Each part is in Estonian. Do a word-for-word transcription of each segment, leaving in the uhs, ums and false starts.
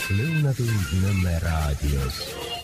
Lõunatund Nõmme raadios.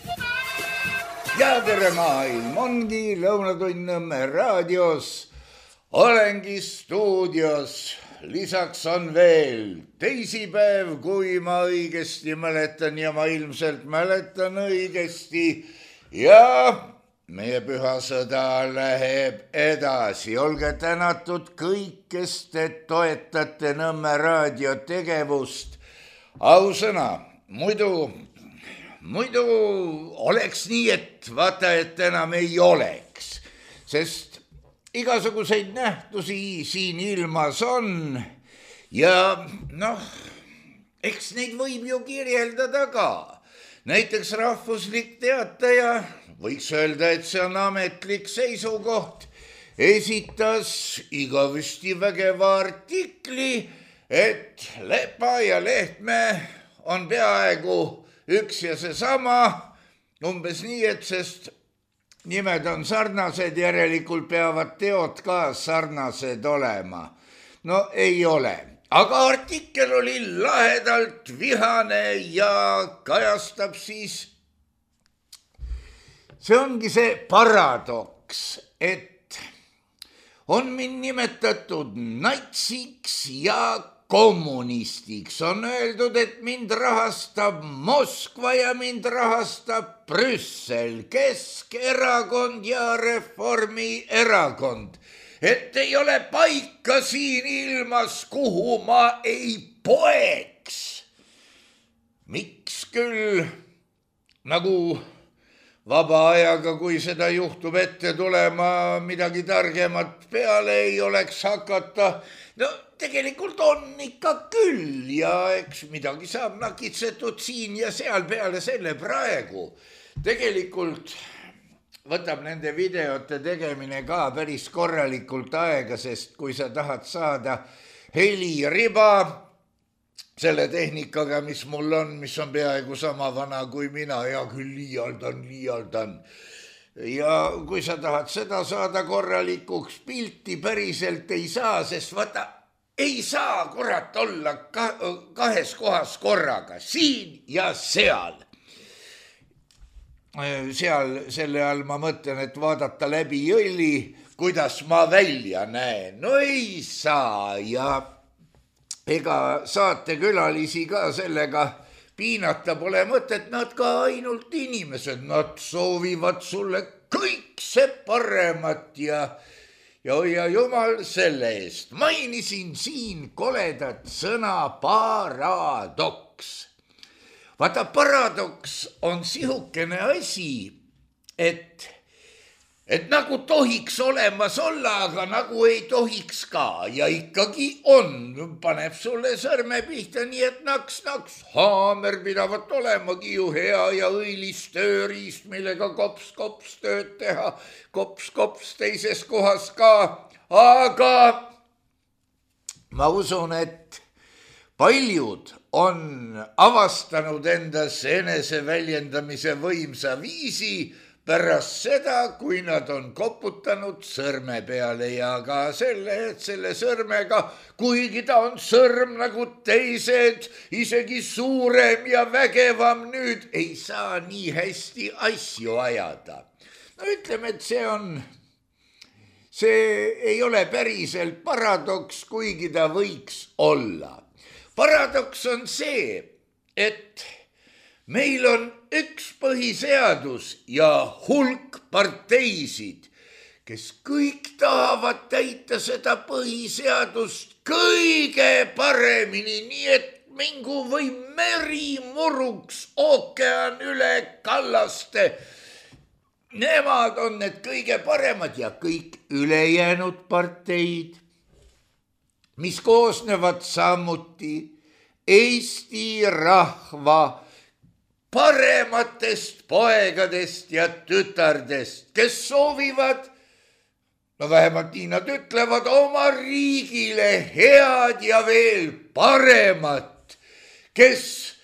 Ja tere maailm, ongi Lõunatund Nõmme raadios. Olengi stuudios. Lisaks on veel teisipäev, kui ma õigesti mäletan ja ma ilmselt mäletan õigesti. Ja meie pühasõda läheb edasi. Olge tänatud kõik, kes te toetate Nõmme raadio tegevust. Ausõna, muidu, muidu oleks nii, et vaata, et enam ei oleks, sest igasuguseid nähtusi siin ilmas on ja noh, eks neid võib ju kirjeldada ka. Näiteks Rahvuslik Teataja, võiks öelda, et see on ametlik seisukoht, esitas igavesti vägeva artikli, et Lepa ja Lehtme on peaaegu üks ja seesama, umbes nii, et sest nimed on sarnased, järelikult peavad teod ka sarnased olema. No ei ole, aga artikkel oli lahedalt vihane ja kajastab siis, see ongi see paradoks, et on mind nimetatud natsiks ja kommunistiks. On öeldud, et mind rahastab Moskva ja mind rahastab Brüssel, Keskerakond ja Reformierakond. Et ei ole paika siin ilmas, kuhu ma ei poeks. Miks küll nagu vaba ajaga, kui seda juhtub ette tulema, midagi targemat peale ei oleks hakata. No tegelikult on ikka küll ja eks midagi saab nakitsetud siin ja seal peale selle praegu. Tegelikult võtab nende videote tegemine ka päris korralikult aega, sest kui sa tahad saada heliriba selle tehnikaga, mis mul on, mis on peaaegu sama vana kui mina, ja küll liialdan, liialdan. Ja kui sa tahad seda saada korralikuks, pilti päriselt ei saa, sest vaata, ei saa kurat olla kahes kohas korraga, siin ja seal. Seal selle all ma mõtlen, et vaadata läbi jõlli, kuidas ma välja näen. No ei saa ja ega saatekülalisi ka sellega piinata pole mõtet, nad ka ainult inimesed, nad soovivad sulle kõik see paremat ja, ja hoia jumal selle eest. Mainisin siin koledat sõna paradoks. Vaata, paradoks on sihukene asi, et Et nagu tohiks olemas olla, aga nagu ei tohiks ka ja ikkagi on, paneb sulle sõrme pihta nii, et naks, naks, haamer pidavat olemagi ju hea ja õilis tööriist, millega kops, kops tööd teha, kops, kops teises kohas ka, aga ma usun, et paljud on avastanud endas eneseväljendamise võimsa viisi pärast seda, kui nad on koputanud sõrme peale ja ka selle, et selle sõrmega, kuigi ta on sõrm nagu teised, isegi suurem ja vägevam nüüd, ei saa nii hästi asju ajada. No ütleme, et see on, see ei ole päriselt paradoks, kuigi ta võiks olla. Paradoks on see, et meil on üks põhiseadus ja hulk parteisid, kes kõik tahavad täita seda põhiseadust kõige paremini, nii et mingu või meri muruks ookean üle kallaste. Nemad on need kõige paremad ja kõik ülejäänud parteid, mis koosnevad samuti Eesti rahva parematest poegadest ja tütardest, kes soovivad, no vähemalt nii nad ütlevad, oma riigile head ja veel paremat, kes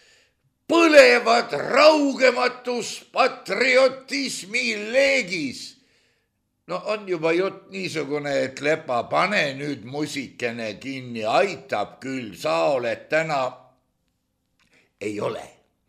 põlevad raugematus patriotismi leegis. No on juba jutt niisugune, et Lepa, pane nüüd musikene kinni, aitab küll, sa oled täna. Ei ole.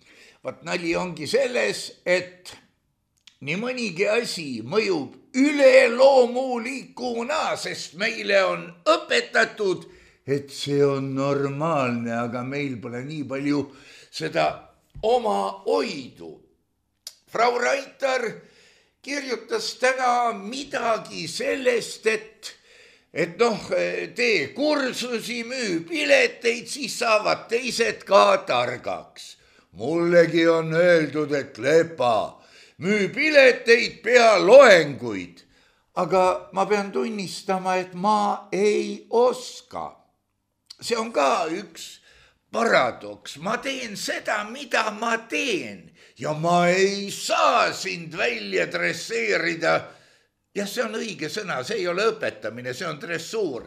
Vaat nali ongi selles, et nii mõnigi asi mõjub üleloomulikuna, sest meile on õpetatud, et see on normaalne, aga meil pole nii palju seda oma oidu. Frau Raitar kirjutas täna midagi sellest, et, et noh, tee kursusi, müü pileteid, siis saavad teised ka targaks. Mullegi on öeldud, et lepa, müü pileteid, pea loenguid, aga ma pean tunnistama, et ma ei oska. See on ka üks paradoks. Ma teen seda, mida ma teen ja ma ei saa sind välja dresseerida. Ja see on õige sõna, see ei ole õpetamine, see on dressuur.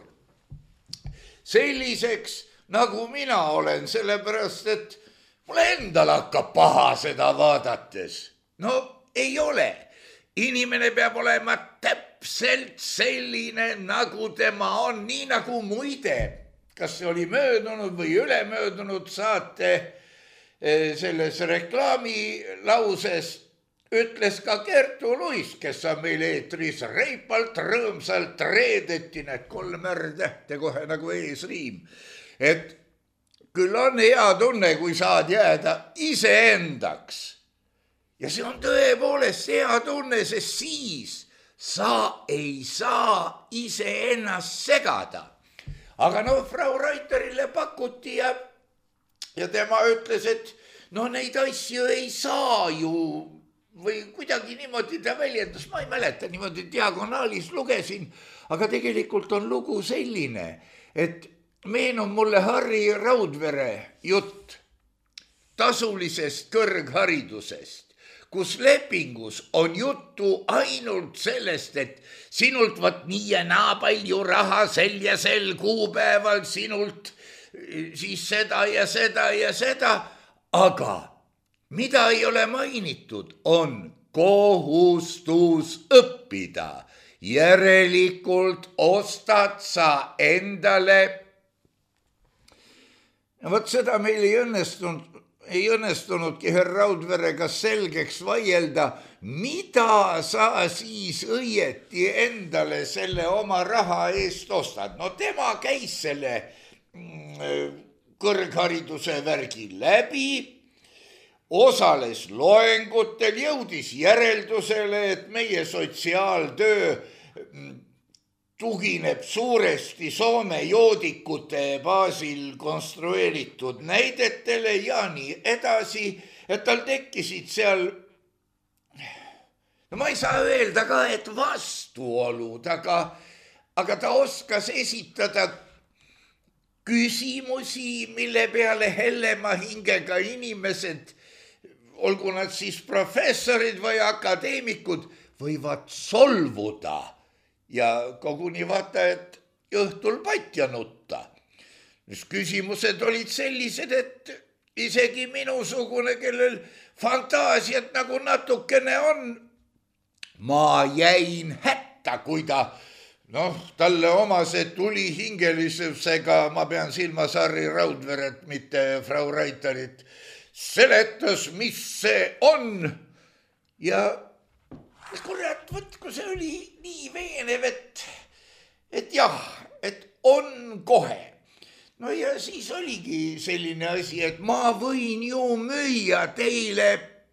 Selliseks, nagu mina olen, sellepärast, et mulle endal hakkab paha seda vaadates. No ei ole. Inimene peab olema täpselt selline, nagu tema on, nii nagu muide. Kas see oli möödunud või ülemöödunud saate selles reklaamilauses ütles ka Kertu Luis, kes on meil eetris reipalt, rõõmsalt, reedeti, need kolm R-tähte kohe nagu eesriim. Et küll on hea tunne, kui saad jääda iseendaks. Ja see on tõepoolest hea tunne, sest siis sa ei saa iseennast segada. Aga no Frau Raitarile pakuti ja, ja tema ütles, et no neid asju ei saa ju või kuidagi niimoodi ta väljendas, ma ei mäleta, niimoodi diagonaalis lugesin, aga tegelikult on lugu selline, et meenub mulle Harri Raudvere jutt tasulisest kõrgharidusest, kus lepingus on juttu ainult sellest, et sinult võt nii ja naa palju raha sel ja sel kuupäeval, sinult siis seda ja seda ja seda, aga mida ei ole mainitud, on kohustus õppida. Järelikult ostad sa endale. Ja võt seda meil ei õnnestunud, ei õnnestunudki härra Raudverega selgeks vaielda, mida sa siis õieti endale selle oma raha eest ostad. No tema käis selle kõrghariduse värgi läbi, osales loengutel, jõudis järeldusele, et meie sotsiaaltöö tugineb suuresti Soome joodikute baasil konstrueeritud näidetele ja nii edasi, et tal tekkisid seal, no ma ei saa öelda ka, et vastuolud, aga, aga ta oskas esitada küsimusi, mille peale hellema hingega inimesed, olgu nad siis professorid või akadeemikud, võivad solvuda ja koguni vaata, et õhtul patja nutta. Küsimused olid sellised, et isegi minusugune, kellel fantaasiat nagu natukene on, ma jäin hätta, kui ta, noh, talle omase tuli hingelisusega, ma pean silmas Harri Raudveret, mitte Frau Raitarit, seletas, mis see on ja kurat, võt, kui see oli nii veenev, et, et jah, et on kohe. No ja siis oligi selline asi, et ma võin ju müüa teile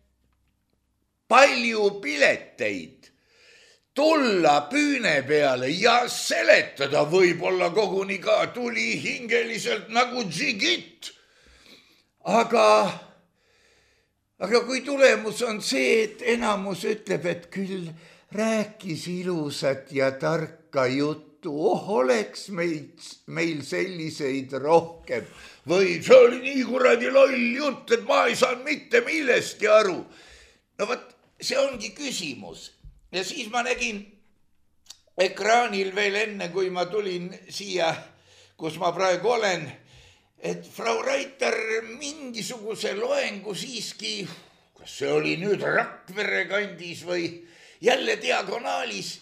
palju pileteid, tulla püüne peale ja seletada võib-olla koguni ka tuli hingeliselt nagu džigit. Aga... Aga kui tulemus on see, et enamus ütleb, et küll rääkis ilusat ja tarka juttu, oh oleks meid, meil selliseid rohkem. Või see oli nii kuradi loll jutt, et ma ei saanud mitte millestki aru. No võt, see ongi küsimus. Ja siis ma nägin ekraanil veel enne, kui ma tulin siia, kus ma praegu olen, et Frau Raitar mingisuguse loengu siiski, kas see oli nüüd Rakvere kandis või jälle diagonaalis,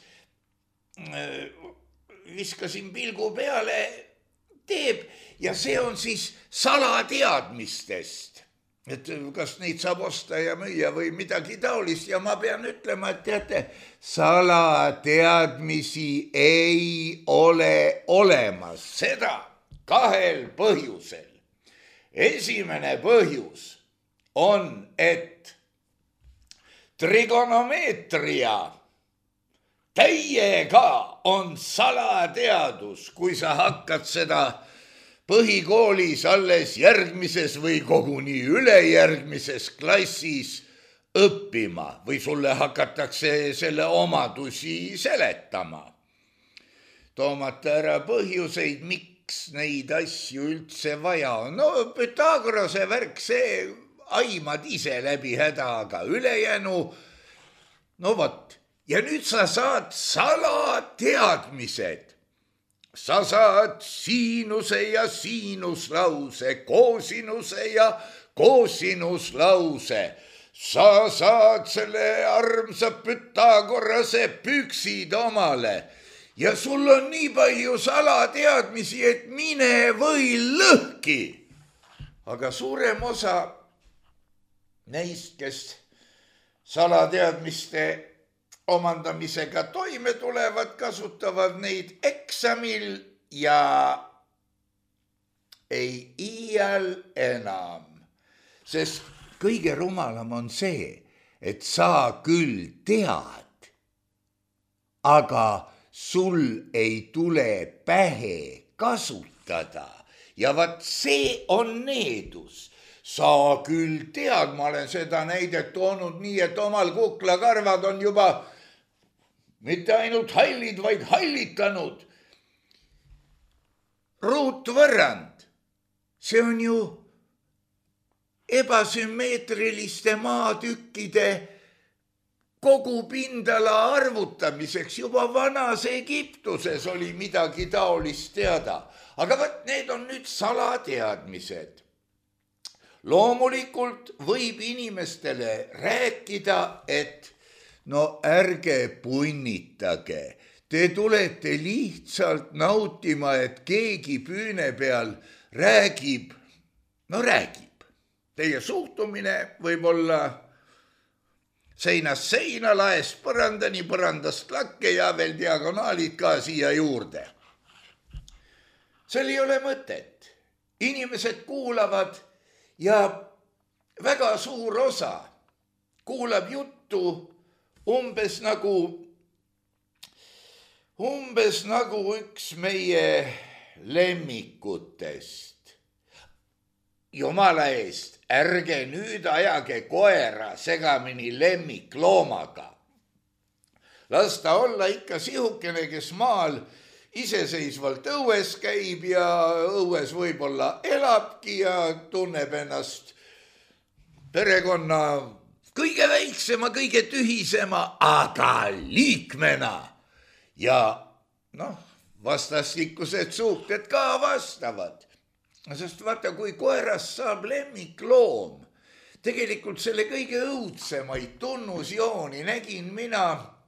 viskasin pilgu peale, teeb ja see on siis salateadmistest. et kas neid saab osta ja müüa või midagi taolist ja ma pean ütlema, et teate, salateadmisi ei ole olemas, seda kahel põhjusel. Esimene põhjus on, et trigonomeetria täiega on salateadus, kui sa hakkad seda põhikoolis alles järgmises või koguni ülejärgmises klassis õppima või sulle hakatakse selle omadusi seletama. Toomata ära põhjuseid, miks neid asju üldse vaja on. No Pythagorase värk, see aimad ise läbi häda, aga ülejäänu, no vot. Ja nüüd sa saad salateadmised. Sa saad siinuse ja siinuslause, koosinuse ja koosinuslause. Sa saad selle armsa Pythagorase püksid omale. Ja sul on nii palju salateadmisi, et mine või lõhki. Aga suurem osa neist, kes salateadmiste omandamisega toime tulevad, kasutavad neid eksamil ja ei iial enam. Sest kõige rumalam on see, et sa küll tead, aga sul ei tule pähe kasutada. Ja vaat see on needus. Sa küll tead, ma olen seda näidet toonud nii, et omal kuklakarvad on juba mitte ainult hallid, vaid hallitanud. Ruutvõrrand, see on ju ebasümmeetriliste maatükkide kogupindala arvutamiseks. Juba vanas Egiptuses oli midagi taolist teada. Aga võt, need on nüüd salateadmised. Loomulikult võib inimestele rääkida, et no ärge punnitage, te tulete lihtsalt nautima, et keegi püüne peal räägib, no räägib. Teie suhtumine võib olla seinast seina, laest põrandani, põrandast lakke ja veel diagonaalid ka siia juurde. Seal ei ole mõtet. Inimesed kuulavad ja väga suur osa kuulab juttu umbes nagu, umbes nagu üks meie lemmikutest. Jumala eest, ärge nüüd ajage koera segamini lemmikloomaga. Las ta olla ikka sihukene, kes maal iseseisvalt õues käib ja õues võib-olla elabki ja tunneb ennast perekonna kõige väiksema, kõige tühisema, aga liikmena. Ja noh, vastastikused suhted ka vastavad. Sest vaata, kui koerast saab lemmikloom, tegelikult selle kõige õudsemaid tunnusjooni nägin mina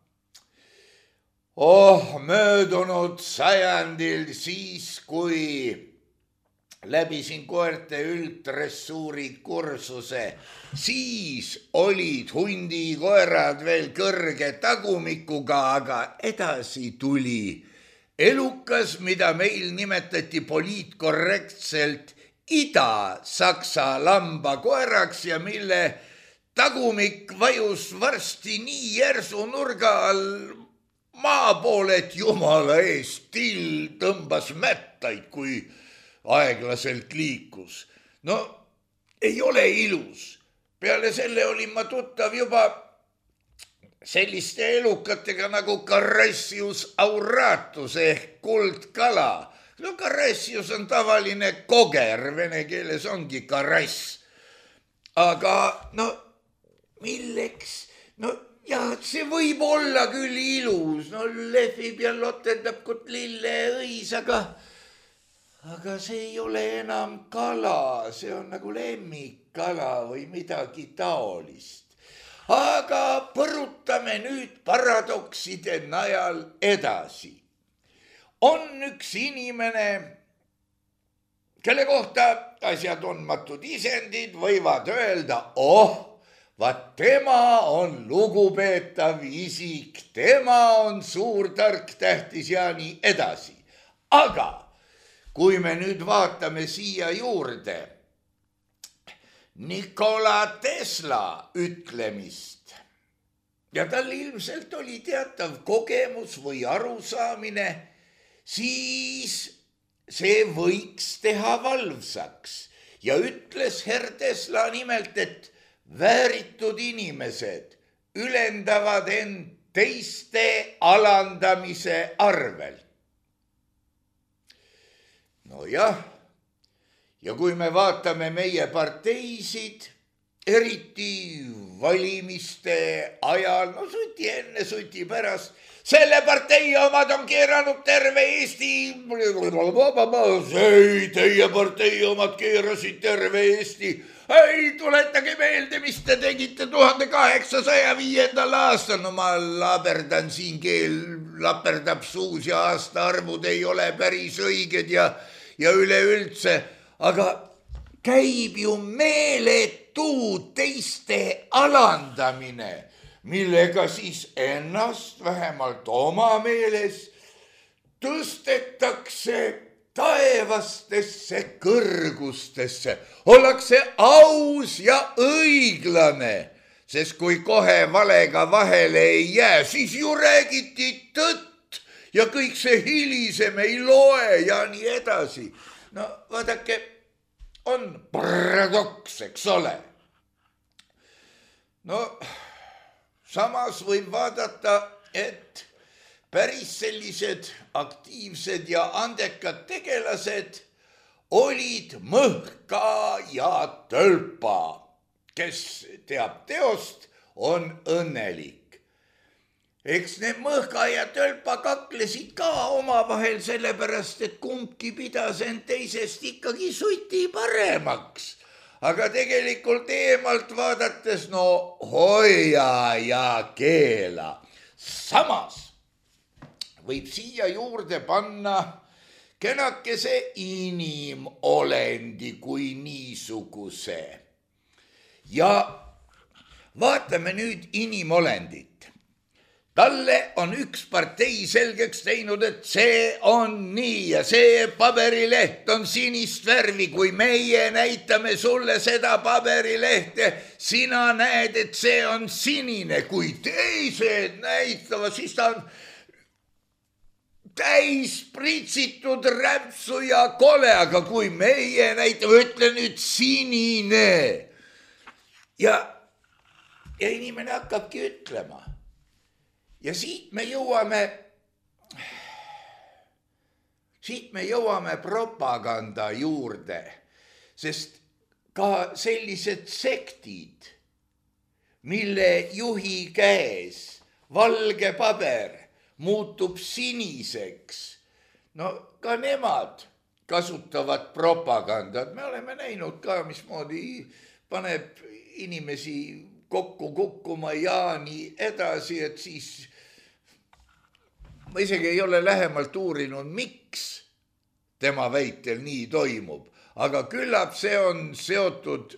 Oh, möödunud sajandil siis, kui läbisin koerte üldressuuri kursuse, siis olid hundikoerad veel kõrge tagumikuga, aga edasi tuli elukas, mida meil nimetati poliitkorrektselt Ida-Saksa lambakoeraks ja mille tagumik vajus varsti nii järsu nurga all maa poole, et jumala eest till tõmbas mättaid, kui aeglaselt liikus. No ei ole ilus. Peale selle olin ma tuttav juba selliste elukatega nagu Carassius auratus ehk kuldkala. No Carassius on tavaline koger, vene keeles ongi karass. Aga no milleks? No ja see võib olla küll ilus, no lehvib ja lotendab kot lilleõis, aga, aga see ei ole enam kala, see on nagu lemmikkala või midagi taolist. Aga põrutame nüüd paradokside najal edasi. On üks inimene, kelle kohta asjatundmatud isendid võivad öelda, oh, vaat tema on lugupeetav isik, tema on suur, tark, tähtis ja nii edasi. Aga kui me nüüd vaatame siia juurde Nikola Tesla ütlemist ja tal ilmselt oli teatav kogemus või arusaamine, siis see võiks teha valvsaks ja ütles herr Tesla nimelt, et vääritud inimesed ülendavad end teiste alandamise arvel. Nojah, ja kui me vaatame meie parteisid, eriti valimiste ajal, no suti enne, suti pärast, selle partei omad on keeranud terve Eesti, ei, teie partei omad keerasid terve Eesti, ei, tuletage meelde, mis te tegite tuhande kaheksasaja viiendal aastal, no ma laberdan siin, keel laperdab suus ja aastaarvud ei ole päris õiged ja, ja üleüldse, aga käib ju meeletu teiste alandamine, millega siis ennast vähemalt oma meeles tõstetakse taevastesse kõrgustesse. Ollakse aus ja õiglane, sest kui kohe valega vahele ei jää, siis ju räägiti tõtt ja kõik see hilisem ei loe ja nii edasi. No vaadake, on paradoks, eks ole. No samas võib vaadata, et päris sellised aktiivsed ja andekad tegelased olid Mõhka ja Tölpa, kes teab teost, on õnnelik. Eks need Mõhka ja Tölpa kaklesid ka omavahel sellepärast, et kumbki pidas end teisest ikkagi suti paremaks. Aga tegelikult eemalt vaadates, no hoia ja keela. Samas võib siia juurde panna kenakese inimolendi kui niisuguse. Ja vaatame nüüd inimolendit. Talle on üks partei selgeks teinud, et see on nii ja see paberileht on sinist värvi. Kui meie näitame sulle seda paberilehte, sina näed, et see on sinine. Kui teised näitavad, siis ta on täis pritsitud rämpsu ja kole, aga kui meie näitame, ütle nüüd sinine. Ja, ja inimene hakkabki ütlema. Ja siit me jõuame, siit me jõuame propaganda juurde, sest ka sellised sektid, mille juhi käes valge paber muutub siniseks, no ka nemad kasutavad propagandat. Me oleme näinud ka, mismoodi paneb inimesi kokku kukkuma ja nii edasi, et siis ma isegi ei ole lähemalt uurinud, miks tema väitel nii toimub, aga küllap see on seotud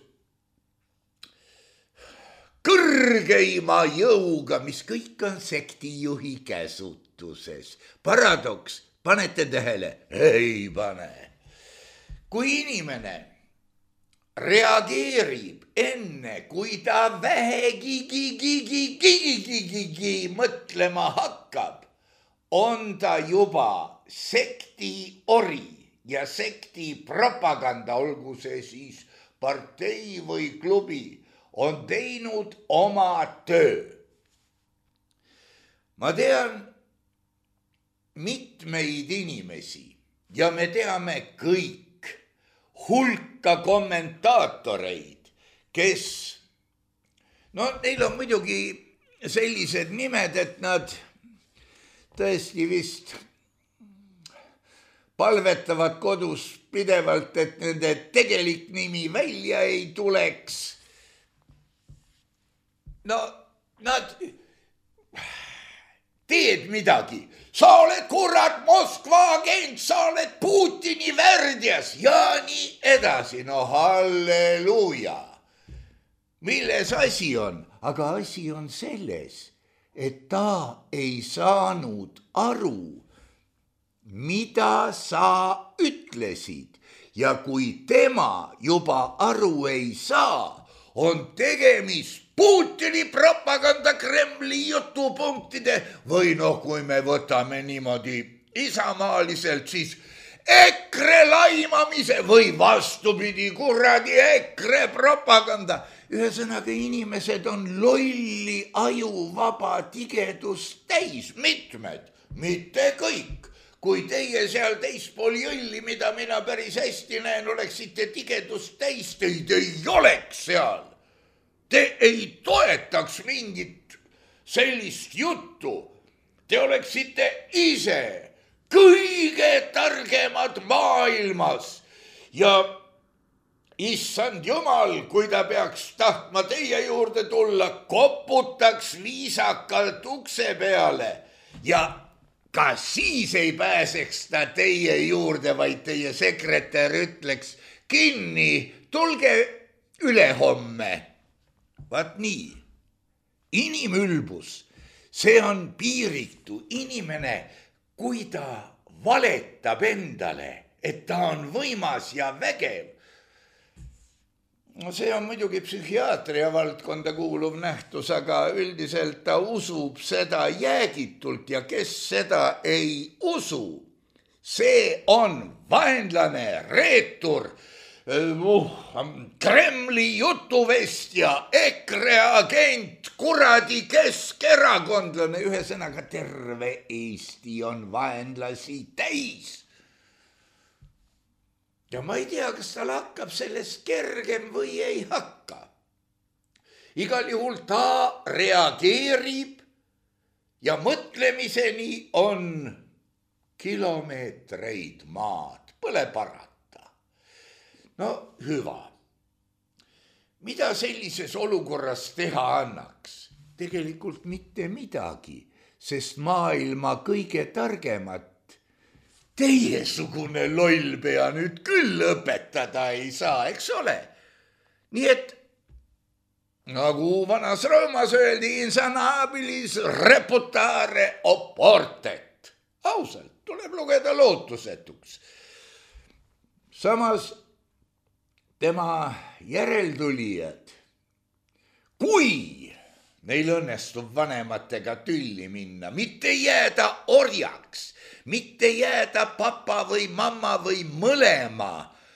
kõrgeima jõuga, mis kõik on sektijuhi käsutuses. Paradoks, panete tähele? Ei pane. Kui inimene reageerib enne, kui ta vähegi mõtlema hakkab, on ta juba sekti ori ja sekti propaganda, olgu see siis partei või klubi, on teinud oma töö. Ma tean mitmeid inimesi ja me teame kõik hulka kommentaatoreid, kes, no neil on muidugi sellised nimed, et nad tõesti vist palvetavad kodus pidevalt, et nende tegelik nimi välja ei tuleks. No nad teed midagi. Sa oled kurat Moskva agent, sa oled Putini värdjas ja nii edasi. No halleluuja. Milles asi on? Aga asi on selles, et ta ei saanud aru, mida sa ütlesid. Ja kui tema juba aru ei saa, on tegemist Putini propaganda Kremli jutupunktide või noh, kui me võtame niimoodi isamaaliselt, siis EKRE laimamise või vastupidi kuradi EKRE propaganda. Ühesõnaga inimesed on lolli ajuvaba tigedust täis, mitmed, mitte kõik. Kui teie seal teispool jõlli, mida mina päris hästi näen, oleksite tigedust täis, teid ei oleks seal. Te ei toetaks mingit sellist juttu. Te oleksite ise kõige targemad maailmas ja issand jumal, kui ta peaks tahtma teie juurde tulla, koputaks viisakalt ukse peale ja ka siis ei pääseks ta teie juurde, vaid teie sekretär ütleks kinni, tulge ülehomme. Vaat nii, inimülbus, see on piiritu inimene, kui ta valetab endale, et ta on võimas ja vägev. No see on muidugi psühhiaatria valdkonda kuuluv nähtus, aga üldiselt ta usub seda jäägitult ja kes seda ei usu, see on vaenlane, reetur, Uh, Kremli jutuvestja, EKRE agent, kuradi keskerakondlane, ühesõnaga terve Eesti on vaenlasi täis. Ja ma ei tea, kas tal hakkab sellest kergem või ei hakka. Igal juhul ta reageerib ja mõtlemiseni on kilomeetreid maad, pole parata. No hüva. Mida sellises olukorras teha annaks? Tegelikult mitte midagi, sest maailma kõige targemat teiesugune lollpea nüüd küll õpetada ei saa, eks ole? Nii et, nagu vanas Roomas öeldi, insanabilis reputare oportet. Ausalt, tuleb lugeda lootusetuks. Samas tema järeltulijad, kui neil õnnestub vanematega tülli minna, mitte jääda orjaks, mitte jääda papa või mamma või mõlema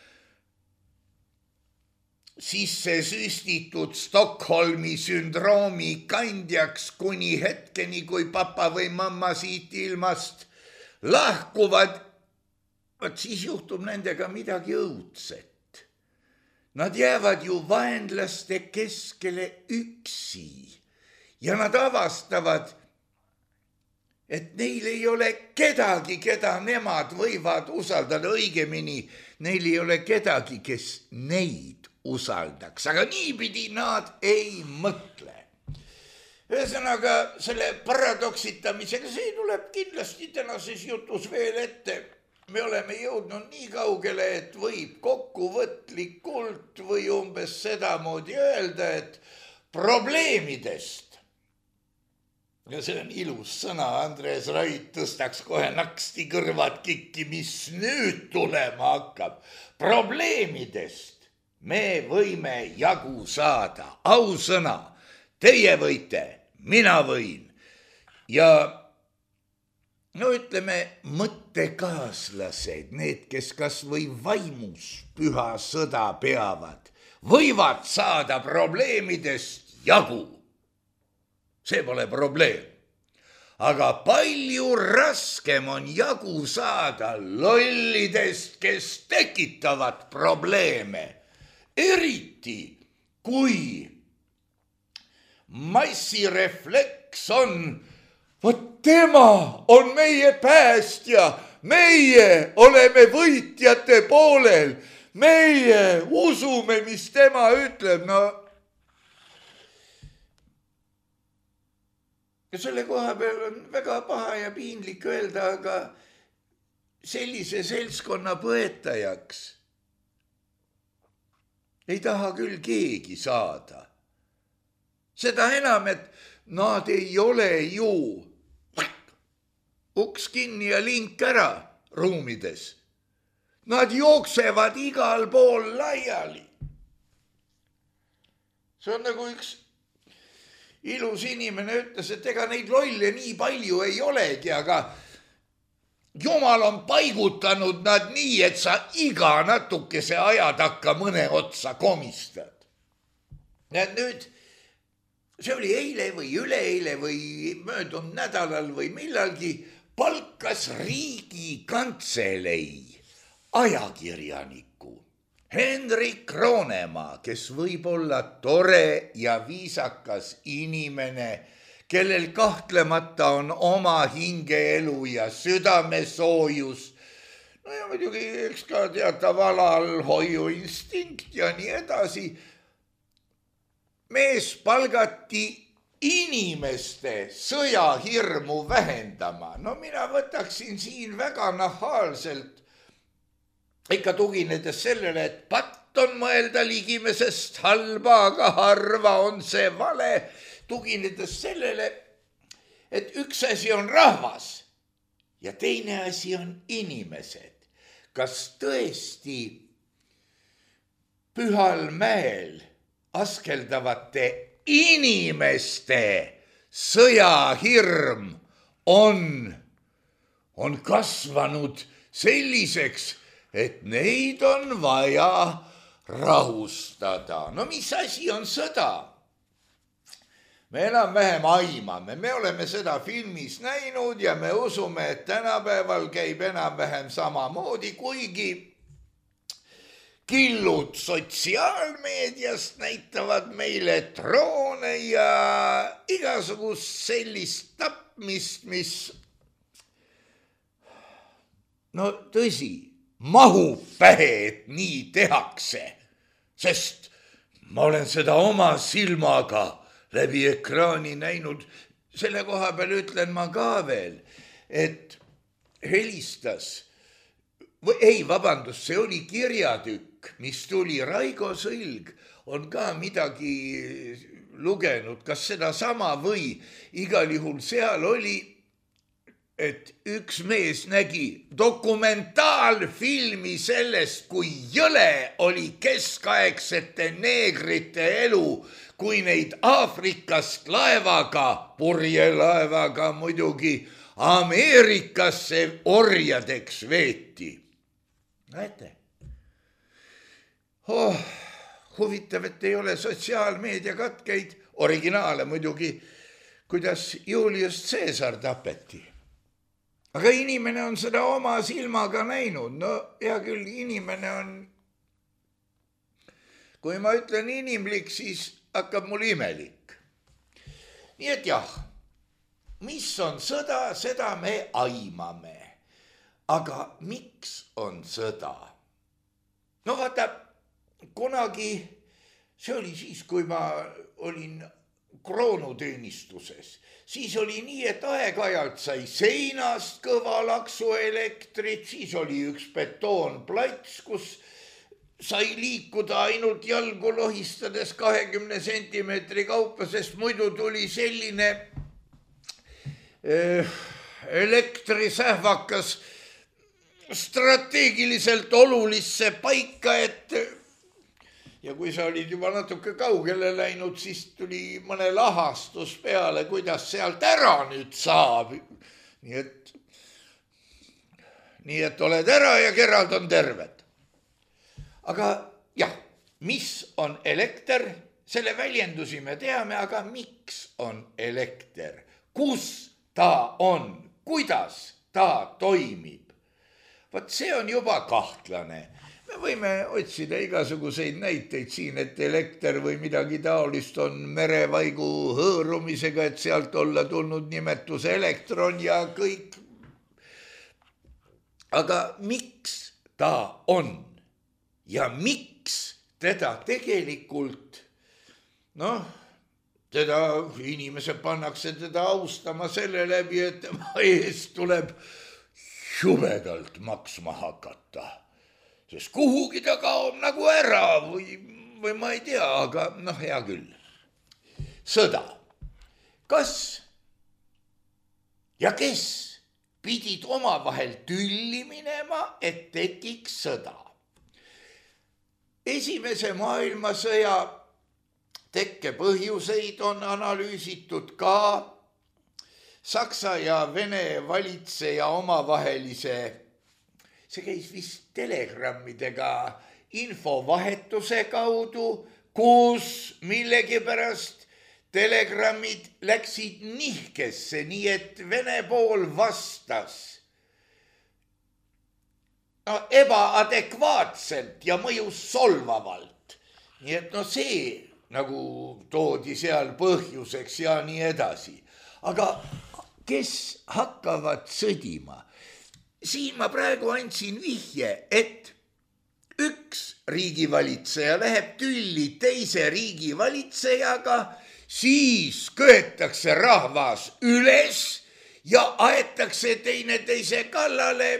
sisse süstitud Stockholmi sündroomi kandjaks kuni hetkeni, kui papa või mamma siit ilmast lahkuvad, vaat siis juhtub nendega midagi õudset. Nad jäävad ju vaenlaste keskele üksi ja nad avastavad, et neil ei ole kedagi, keda nemad võivad usaldada, õigemini neil ei ole kedagi, kes neid usaldaks, aga niipidi nad ei mõtle. Ühesõnaga selle paradoksitamisega, see tuleb kindlasti tänases jutus veel ette. Me oleme jõudnud nii kaugele, et võib kokkuvõtlikult või umbes sedamoodi öelda, et probleemidest, ja see on ilus sõna, Andres Rait tõstaks kohe naksti kõrvad kikki, mis nüüd tulema hakkab. Probleemidest me võime jagu saada, ausõna, teie võite, mina võin ja no ütleme, mõttekaaslased, need, kes kas või vaimus püha sõda peavad, võivad saada probleemidest jagu. See pole probleem. Aga palju raskem on jagu saada lollidest, kes tekitavad probleeme. Eriti, kui massirefleks on vot tema on meie päästja, meie oleme võitjate poolel, meie usume, mis tema ütleb, no ja selle koha peal on väga paha ja piinlik öelda, aga sellise seltskonna põetajaks ei taha küll keegi saada. Seda enam, et nad ei ole ju uks kinni ja link ära ruumides. Nad jooksevad igal pool laiali. See on nagu üks ilus inimene ütles, et ega neid lolle nii palju ei olegi, aga Jumal on paigutanud nad nii, et sa iga natukese aja takka mõne otsa komistad. Ja nüüd see oli eile või üleeile või möödunud nädalal või millalgi palkas Riigikantselei ajakirjaniku Hendrik Roonemaa, kes võib olla tore ja viisakas inimene, kellel kahtlemata on oma hingeelu ja südamesoojus. No ja muidugi eks ka teatav alalhoiuinstinkt ja nii edasi. Mees palgati inimeste sõjahirmu vähendama. No mina võtaksin siin väga nahaalselt ikka tuginedes sellele, et patt on mõelda ligimesest halba, aga harva on see vale. Tuginedes sellele, et üks asi on rahvas ja teine asi on inimesed. Kas tõesti Pühal mäel askeldavate inimeste sõjahirm on, on kasvanud selliseks, et neid on vaja rahustada. No mis asi on sõda? Me enam-vähem aimame, me oleme seda filmis näinud ja me usume, et tänapäeval käib enam-vähem samamoodi, kuigi killud sotsiaalmeediast näitavad meile droone ja igasugust sellist tapmist, mis no tõsi, mahub pähe, et nii tehakse, sest ma olen seda oma silmaga läbi ekraani näinud. Selle koha peal ütlen ma ka veel, et helistas, või ei, vabandust, see oli kirjatükk, mis tuli. Raigo Sõlg on ka midagi lugenud, kas seda sama või igal juhul seal oli, et üks mees nägi dokumentaalfilmi sellest, kui jõle oli keskaegsete neegrite elu, kui neid Aafrikast laevaga, purjelaevaga muidugi, Ameerikasse orjadeks veeti. Näete? Oh, huvitav, et ei ole sotsiaalmeedia katkeid, originaale muidugi, kuidas Julius Caesar tapeti. Aga inimene on seda oma silmaga näinud. No hea küll, inimene on, kui ma ütlen inimlik, siis hakkab mul imelik. Nii et jah, mis on sõda, seda me aimame. Aga miks on sõda? No vaata, kunagi, see oli siis, kui ma olin kroonuteenistuses, siis oli nii, et aeg-ajalt sai seinast kõva laksu elektrit, siis oli üks betoonplats, kus sai liikuda ainult jalgu lohistades kahekümne sentimeetri kaupa, sest muidu tuli selline äh, elektrisähvakas strateegiliselt olulisse paika, et ja kui sa olid juba natuke kaugele läinud, siis tuli mõne lahastus peale, kuidas sealt ära nüüd saab. Nii et, nii et oled ära ja kerad on terved. Aga jah, mis on elekter? Selle väljendusi me teame, aga miks on elekter? Kus ta on? Kuidas ta toimib? Vaat see on juba kahtlane. Me võime otsida igasuguseid näiteid siin, et elekter või midagi taolist on merevaigu hõõrumisega, et sealt olla tulnud nimetus elektron ja kõik. Aga miks ta on ja miks teda tegelikult, noh, teda, inimesed pannakse teda austama selle läbi, et tema eest tuleb jubedalt maksma hakata. Sest kuhugi ta kaob nagu ära või, või ma ei tea, aga noh, hea küll. Sõda. Kas ja kes pidid omavahel tülli minema, et tekiks sõda? Esimese maailmasõja tekke põhjuseid on analüüsitud ka Saksa ja Vene valitseja omavahelise, see käis vist telegrammidega infovahetuse kaudu, kus millegipärast telegrammid läksid nihkesse, nii et Vene pool vastas no, ebaadekvaatselt ja mõjus solvavalt. Nii et no see nagu toodi seal põhjuseks ja nii edasi. Aga kes hakkavad sõdima? Siin ma praegu andsin vihje, et üks riigivalitseja läheb tülli teise riigivalitsejaga, siis köetakse rahvas üles ja aetakse teineteise kallale.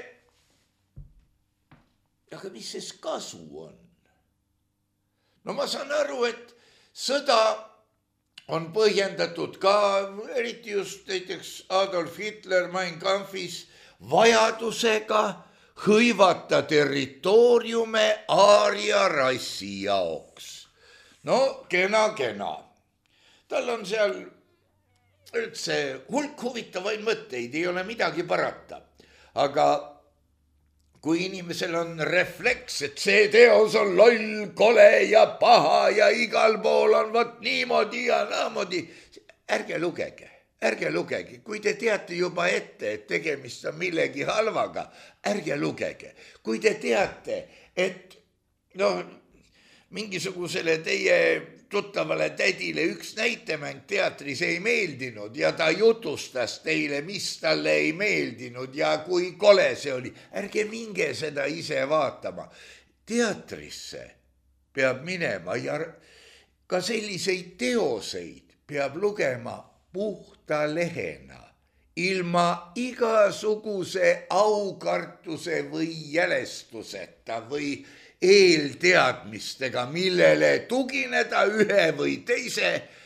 Aga mis siis kasu on? No ma saan aru, et sõda on põhjendatud ka, eriti just näiteks Adolf Hitler Mein Kampfis, vajadusega hõivata territooriume aaria rassi jaoks. No kena, kena. Tal on seal üldse hulk huvitavaid mõtteid, ei ole midagi parata. Aga kui inimesel on refleks, et see teos on loll, kole ja paha ja igal pool on võt niimoodi ja naamodi, ärge lugege, ärge lugege. Kui te teate juba ette, et tegemist on millegi halvaga, ärge lugege. Kui te teate, et no, mingisugusele teie tuttavale tädile üks näitemäng teatris ei meeldinud ja ta jutustas teile, mis talle ei meeldinud ja kui kole see oli. Ärge minge seda ise vaatama. Teatrisse peab minema ja ka selliseid teoseid peab lugema puhta lehena, ilma igasuguse aukartuse või jälestuseta või eelteadmistega, millele tugineda ühe või teise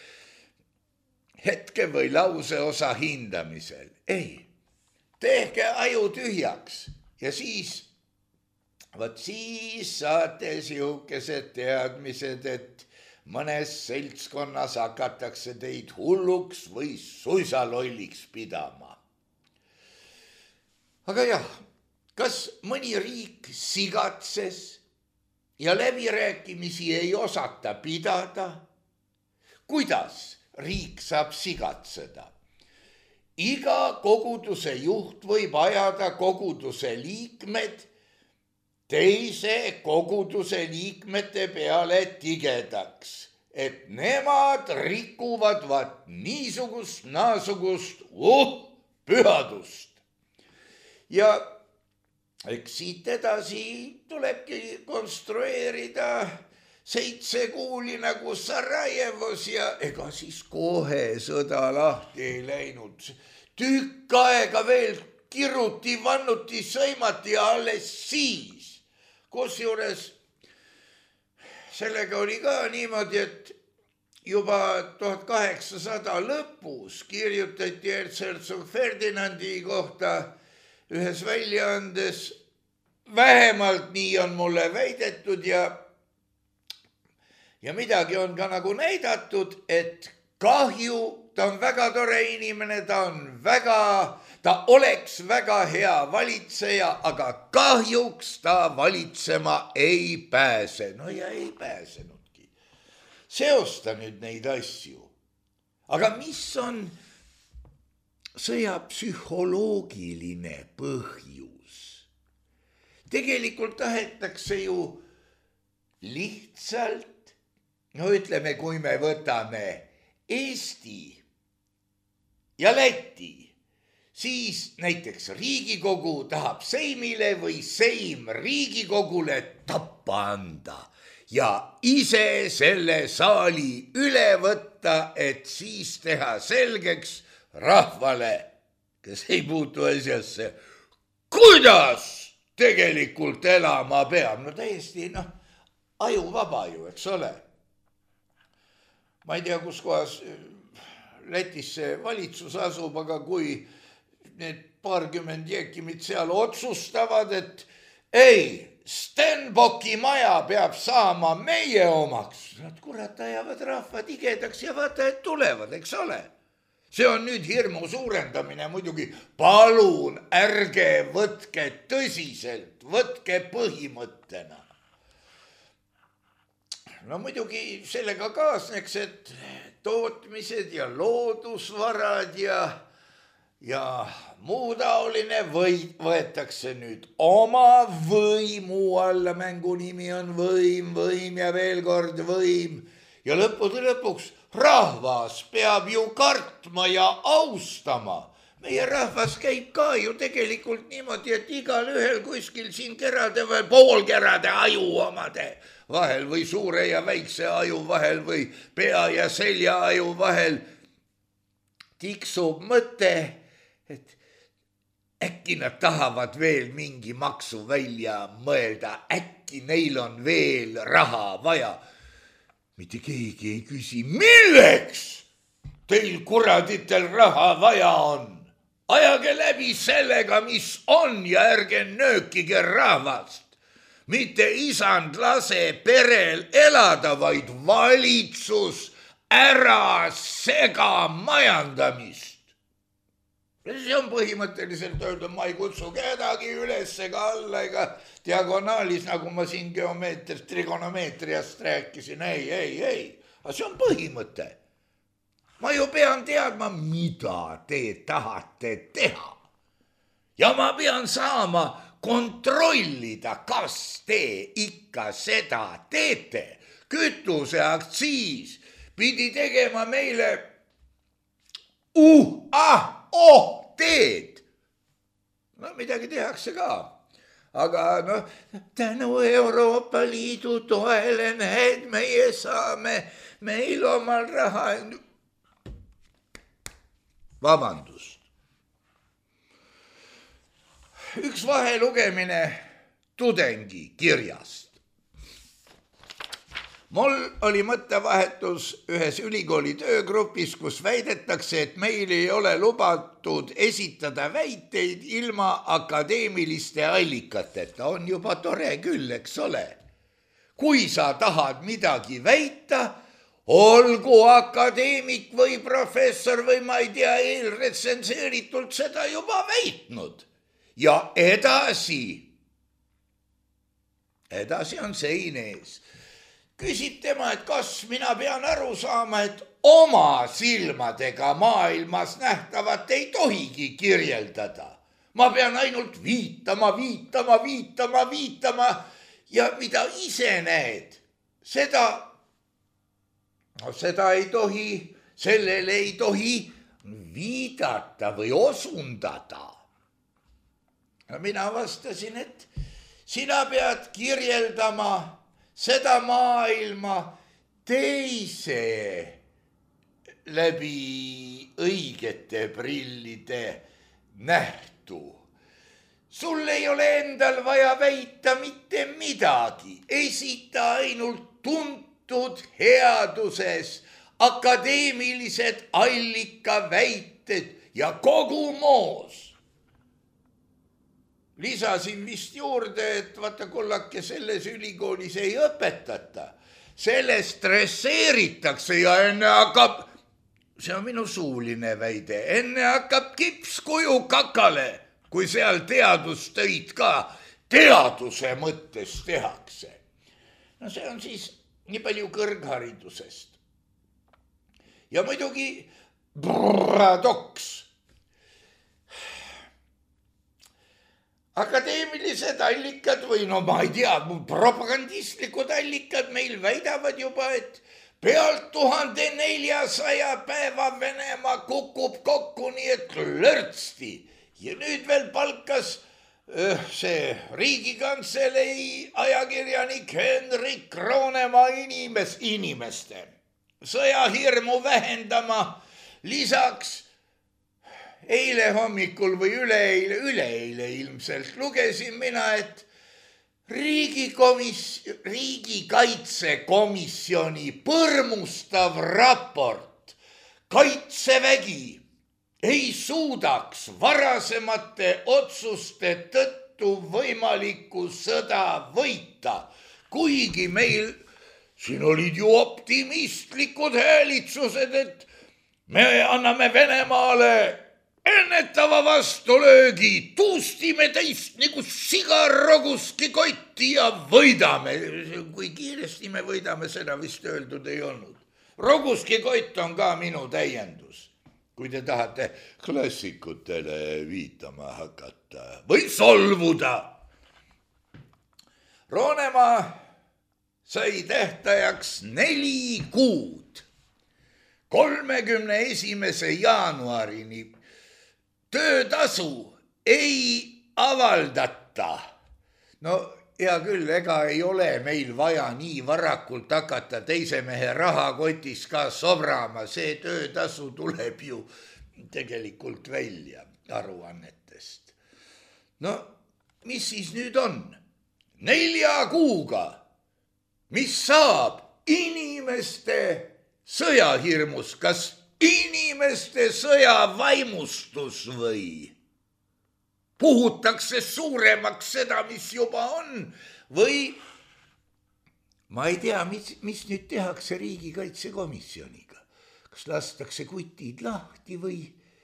hetke või lauseosa hindamisel. Ei, tehke aju tühjaks ja siis, võt siis saate siukesed teadmised, et mõnes seltskonnas hakatakse teid hulluks või suisa lolliks pidama. Aga jah, kas mõni riik sigatses ja läbirääkimisi ei osata pidada? Kuidas riik saab sigatseda? Iga koguduse juht võib ajada koguduse liikmed teise koguduse liikmete peale tigedaks, et nemad rikuvad vaat niisugust, naasugust uh, pühadust. Ja eks siit edasi tulebki konstrueerida seitse kuuli nagu Sarajevos ja ega siis kohe sõda lahti ei läinud. Tükk aega veel kiruti, vannuti, sõimati ja alles siis. Kusjuures sellega oli ka niimoodi, et juba tuhat kaheksasada lõpus kirjutati erzherzog Ferdinandi kohta ühes väljaandes, vähemalt nii on mulle väidetud ja, ja midagi on ka nagu näidatud, et kahju, ta on väga tore inimene, ta on väga, ta oleks väga hea valitseja, aga kahjuks ta valitsema ei pääse. No ja ei pääsenudki. Seosta nüüd neid asju. Aga mis on sõja psühholoogiline põhjus? Tegelikult tahetakse ju lihtsalt, no ütleme, kui me võtame Eesti ja Läti, siis näiteks Riigikogu tahab Seimile või Seim Riigikogule tappa anda. ja ise selle saali üle võtta, et siis teha selgeks rahvale, kes ei puutu asjasse, kuidas tegelikult elama peab. No täiesti, noh, ajuvaba ju, eks ole. Ma ei tea, kus kohas Lätis see valitsus asub, aga kui need paarkümmend jekimit seal otsustavad, et ei, Stenbocki maja peab saama meie omaks. Nad kurat ajavad rahva tigedaks ja vaata, et tulevad, eks ole. See on nüüd hirmu suurendamine muidugi. Palun, ärge võtke tõsiselt, võtke põhimõttena. No muidugi sellega kaasneks, et tootmised ja loodusvarad ja, ja muu taoline või, võetakse nüüd oma võimu alla. Mängu nimi on võim, võim ja veel kord võim. Ja lõppude lõpuks rahvas peab ju kartma ja austama. Meie rahvas käib ka ju tegelikult niimoodi, et igal ühel kuskil siin kerade või poolkerade aju omade vahel või suure ja väikse aju vahel või pea ja selja aju vahel tiksub mõte, et äkki nad tahavad veel mingi maksu välja mõelda, äkki neil on veel raha vaja. Mitte keegi ei küsi, milleks teil kuraditel raha vaja on? Ajage läbi sellega, mis on ja ärge nöökige rahvast. Mitte isand lase perel elada, vaid valitsus ära sega majandamist. See on põhimõtteliselt öelda, ma ei kutsu kedagi üles ega alla ega diagonaalis, nagu ma siin geomeetrist, trigonomeetriast rääkisin. Ei, ei, ei. Aga see on põhimõte. Ma ju pean teadma, mida te tahate teha. Ja ma pean saama kontrollida, kas te ikka seda teete. Kütuse aktsiis pidi tegema meile uh, ah, oh, teed. No midagi tehakse ka. Aga noh, tänu Euroopa Liidu toele need meie saame meil omal raha. Vabandust. Üks vahelugemine tudengi kirjast. Mul oli mõttevahetus ühes ülikooli töögrupis, kus väidetakse, et meil ei ole lubatud esitada väiteid ilma akadeemiliste allikateta. On juba tore küll, eks ole. Kui sa tahad midagi väita, olgu akadeemik või professor või ma ei tea, eelretsenseeritult seda juba väitnud. Ja edasi, edasi on sein ees. Küsid tema, et kas mina pean aru saama, et oma silmadega maailmas nähtavat ei tohigi kirjeldada. Ma pean ainult viitama, viitama, viitama, viitama ja mida ise näed, seda No seda ei tohi, sellele ei tohi viidata või osundada. Mina vastasin, et sina pead kirjeldama seda maailma teise läbi õigete prillide nähtu. Sul ei ole endal vaja väita mitte midagi, esita ainult tuntud headuses akadeemilised allikaväited ja kogu moos. Lisasin vist juurde, et vaata kullake selles ülikoolis ei õpetata. Sellest stresseeritakse ja enne hakkab, see on minu suuline väide, enne hakkab kipskuju kakale, kui seal teadustöid ka teaduse mõttes tehakse. No see on siis nii palju kõrgharidusest. Ja muidugi paradoks. Akadeemilised allikad või no ma ei tea, propagandistlikud allikad meil väidavad juba, et pealt tuhande neljasaja päeva Venemaa kukub kokku nii, et lörtsti. Ja nüüd veel palkas see Riigikantselei ajakirjanik Henrik Roonemaa inimes, inimeste sõjahirmu vähendama. Lisaks eile hommikul või üleeile, üleeile ilmselt lugesin mina, et Riigikomis, riigikaitsekomisjoni põrmustav raport Kaitsevägi ei suudaks varasemate otsuste tõttu võimalikku sõda võita, kuigi meil siin olid ju optimistlikud häälitsused, et me anname Venemaale ennetava vastulöögi, tuustime teist nagu sigar roguski kotti ja võidame. Kui kiiresti me võidame, seda vist öeldud ei olnud. Roguski kott on ka minu täiendus, kui te tahate klassikutele viitama hakata või solvuda. Roonemaa sai tähtajaks neli kuud, kolmekümne esimese jaanuarini töötasu ei avaldata. No hea küll, ega ei ole meil vaja nii varakult hakata teise mehe rahakotis ka sobrama. See töötasu tuleb ju tegelikult välja aruannetest. No mis siis nüüd on? Nelja kuuga, mis saab inimeste sõjahirmus, kas inimeste sõjavaimustus või puhutakse suuremaks seda, mis juba on või ma ei tea, mis, mis nüüd tehakse riigikaitsekomisjoniga. Kas lastakse kutid lahti või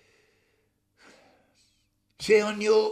see on ju,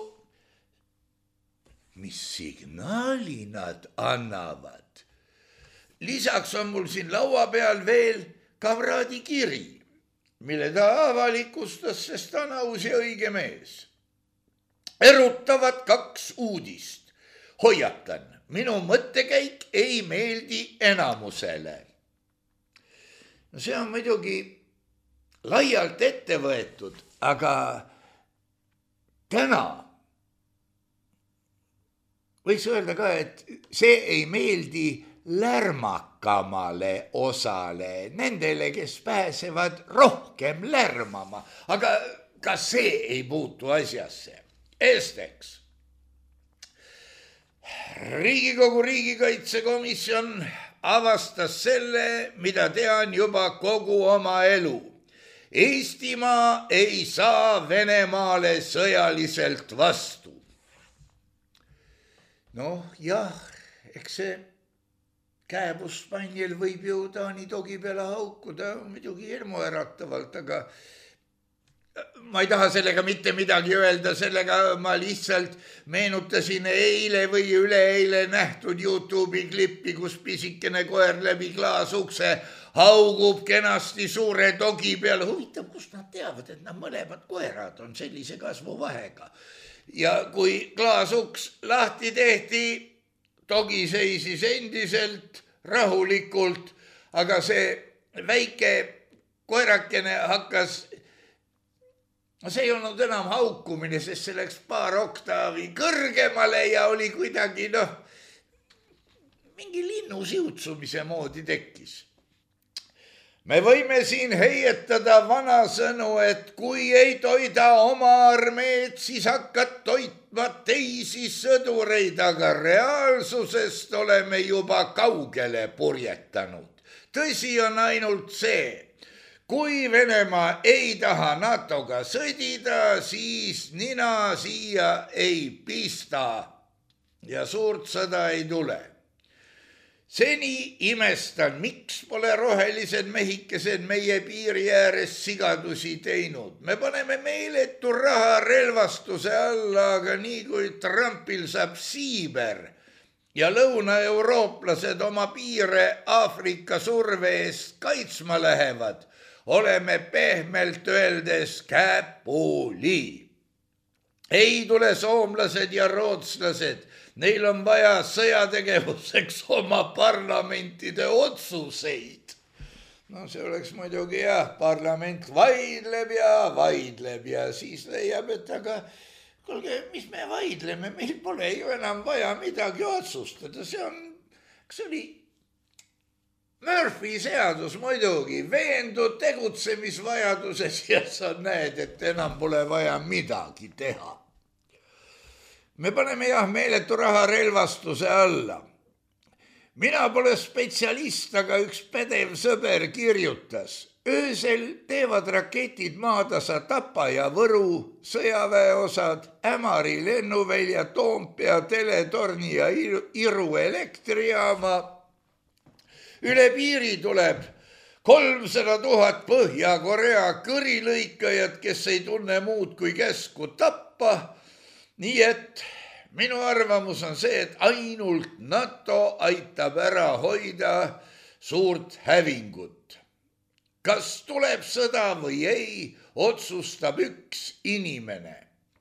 mis signaali nad annavad. Lisaks on mul siin laua peal veel Kavraadi kiri, mille ta avalikustas, sest ta on aus ja õige mees. Erutavad kaks uudist. Hoiatan, minu mõttekäik ei meeldi enamusele. No see on muidugi laialt ette võetud, aga täna võiks öelda ka, et see ei meeldi lärmakamale osale, nendele, kes pääsevad rohkem lärmama, aga ka see ei puutu asjasse. Esteks, Riigikogu riigikaitsekomisjon avastas selle, mida tean juba kogu oma elu. Eestimaa ei saa Venemaale sõjaliselt vastu. Noh, jah, eks see käebuspannil võib ju Taani togi peale haukuda muidugi hirmuäratavalt, aga ma ei taha sellega mitte midagi öelda, sellega ma lihtsalt meenutasin eile või üleeile nähtud YouTube'i klippi, kus pisikene koer läbi klaasukse haugub kenasti suure togi peale. Huvitav, kust nad teavad, et nad mõlemad koerad on sellise kasvuvahega. Ja kui klaasuks lahti tehti, togi seisis endiselt rahulikult, aga see väike koerakene hakkas, no see ei olnud enam haukumine, sest see läks paar oktaavi kõrgemale ja oli kuidagi, noh, mingi linnu siutsumise moodi tekkis. Me võime siin heietada vanasõnu, et kui ei toida oma armeed, siis hakkad toitma teisi sõdureid, aga reaalsusest oleme juba kaugele purjetanud. Tõsi on ainult see, kui Venemaa ei taha NATOga sõdida, siis nina siia ei pista ja suurt sõda ei tule. Seni imestan, miks pole rohelised mehikesed meie piiri ääres sigadusi teinud. Me paneme meeletu raha relvastuse alla, aga nii kui Trumpil saab siiber ja lõunaeurooplased oma piire Aafrika surve eest kaitsma lähevad, oleme pehmelt öeldes käpuli. Ei tule soomlased ja rootslased, neil on vaja sõjategevuseks oma parlamentide otsuseid. No see oleks muidugi jah, parlament vaidleb ja vaidleb ja siis leiab, et aga kuulge, mis me vaidleme, meil pole ju enam vaja midagi otsustada, see on, kas oli Murphy seadus muidugi, veendud tegutsemisvajaduses ja sa näed, et enam pole vaja midagi teha. Me paneme jah meeletu raha relvastuse alla. Mina pole spetsialist, aga üks pädev sõber kirjutas. Öösel teevad raketid maatasa Tapa ja Võru, sõjaväeosad, Ämari lennuvälja, Toompea, teletorni ja Iru elektrijaama. Üle piiri tuleb kolmsada tuhat Põhja-Korea kõrilõikajad, kes ei tunne muud kui käsku tappa. Nii et minu arvamus on see, et ainult NATO aitab ära hoida suurt hävingut. Kas tuleb sõda või ei, otsustab üks inimene.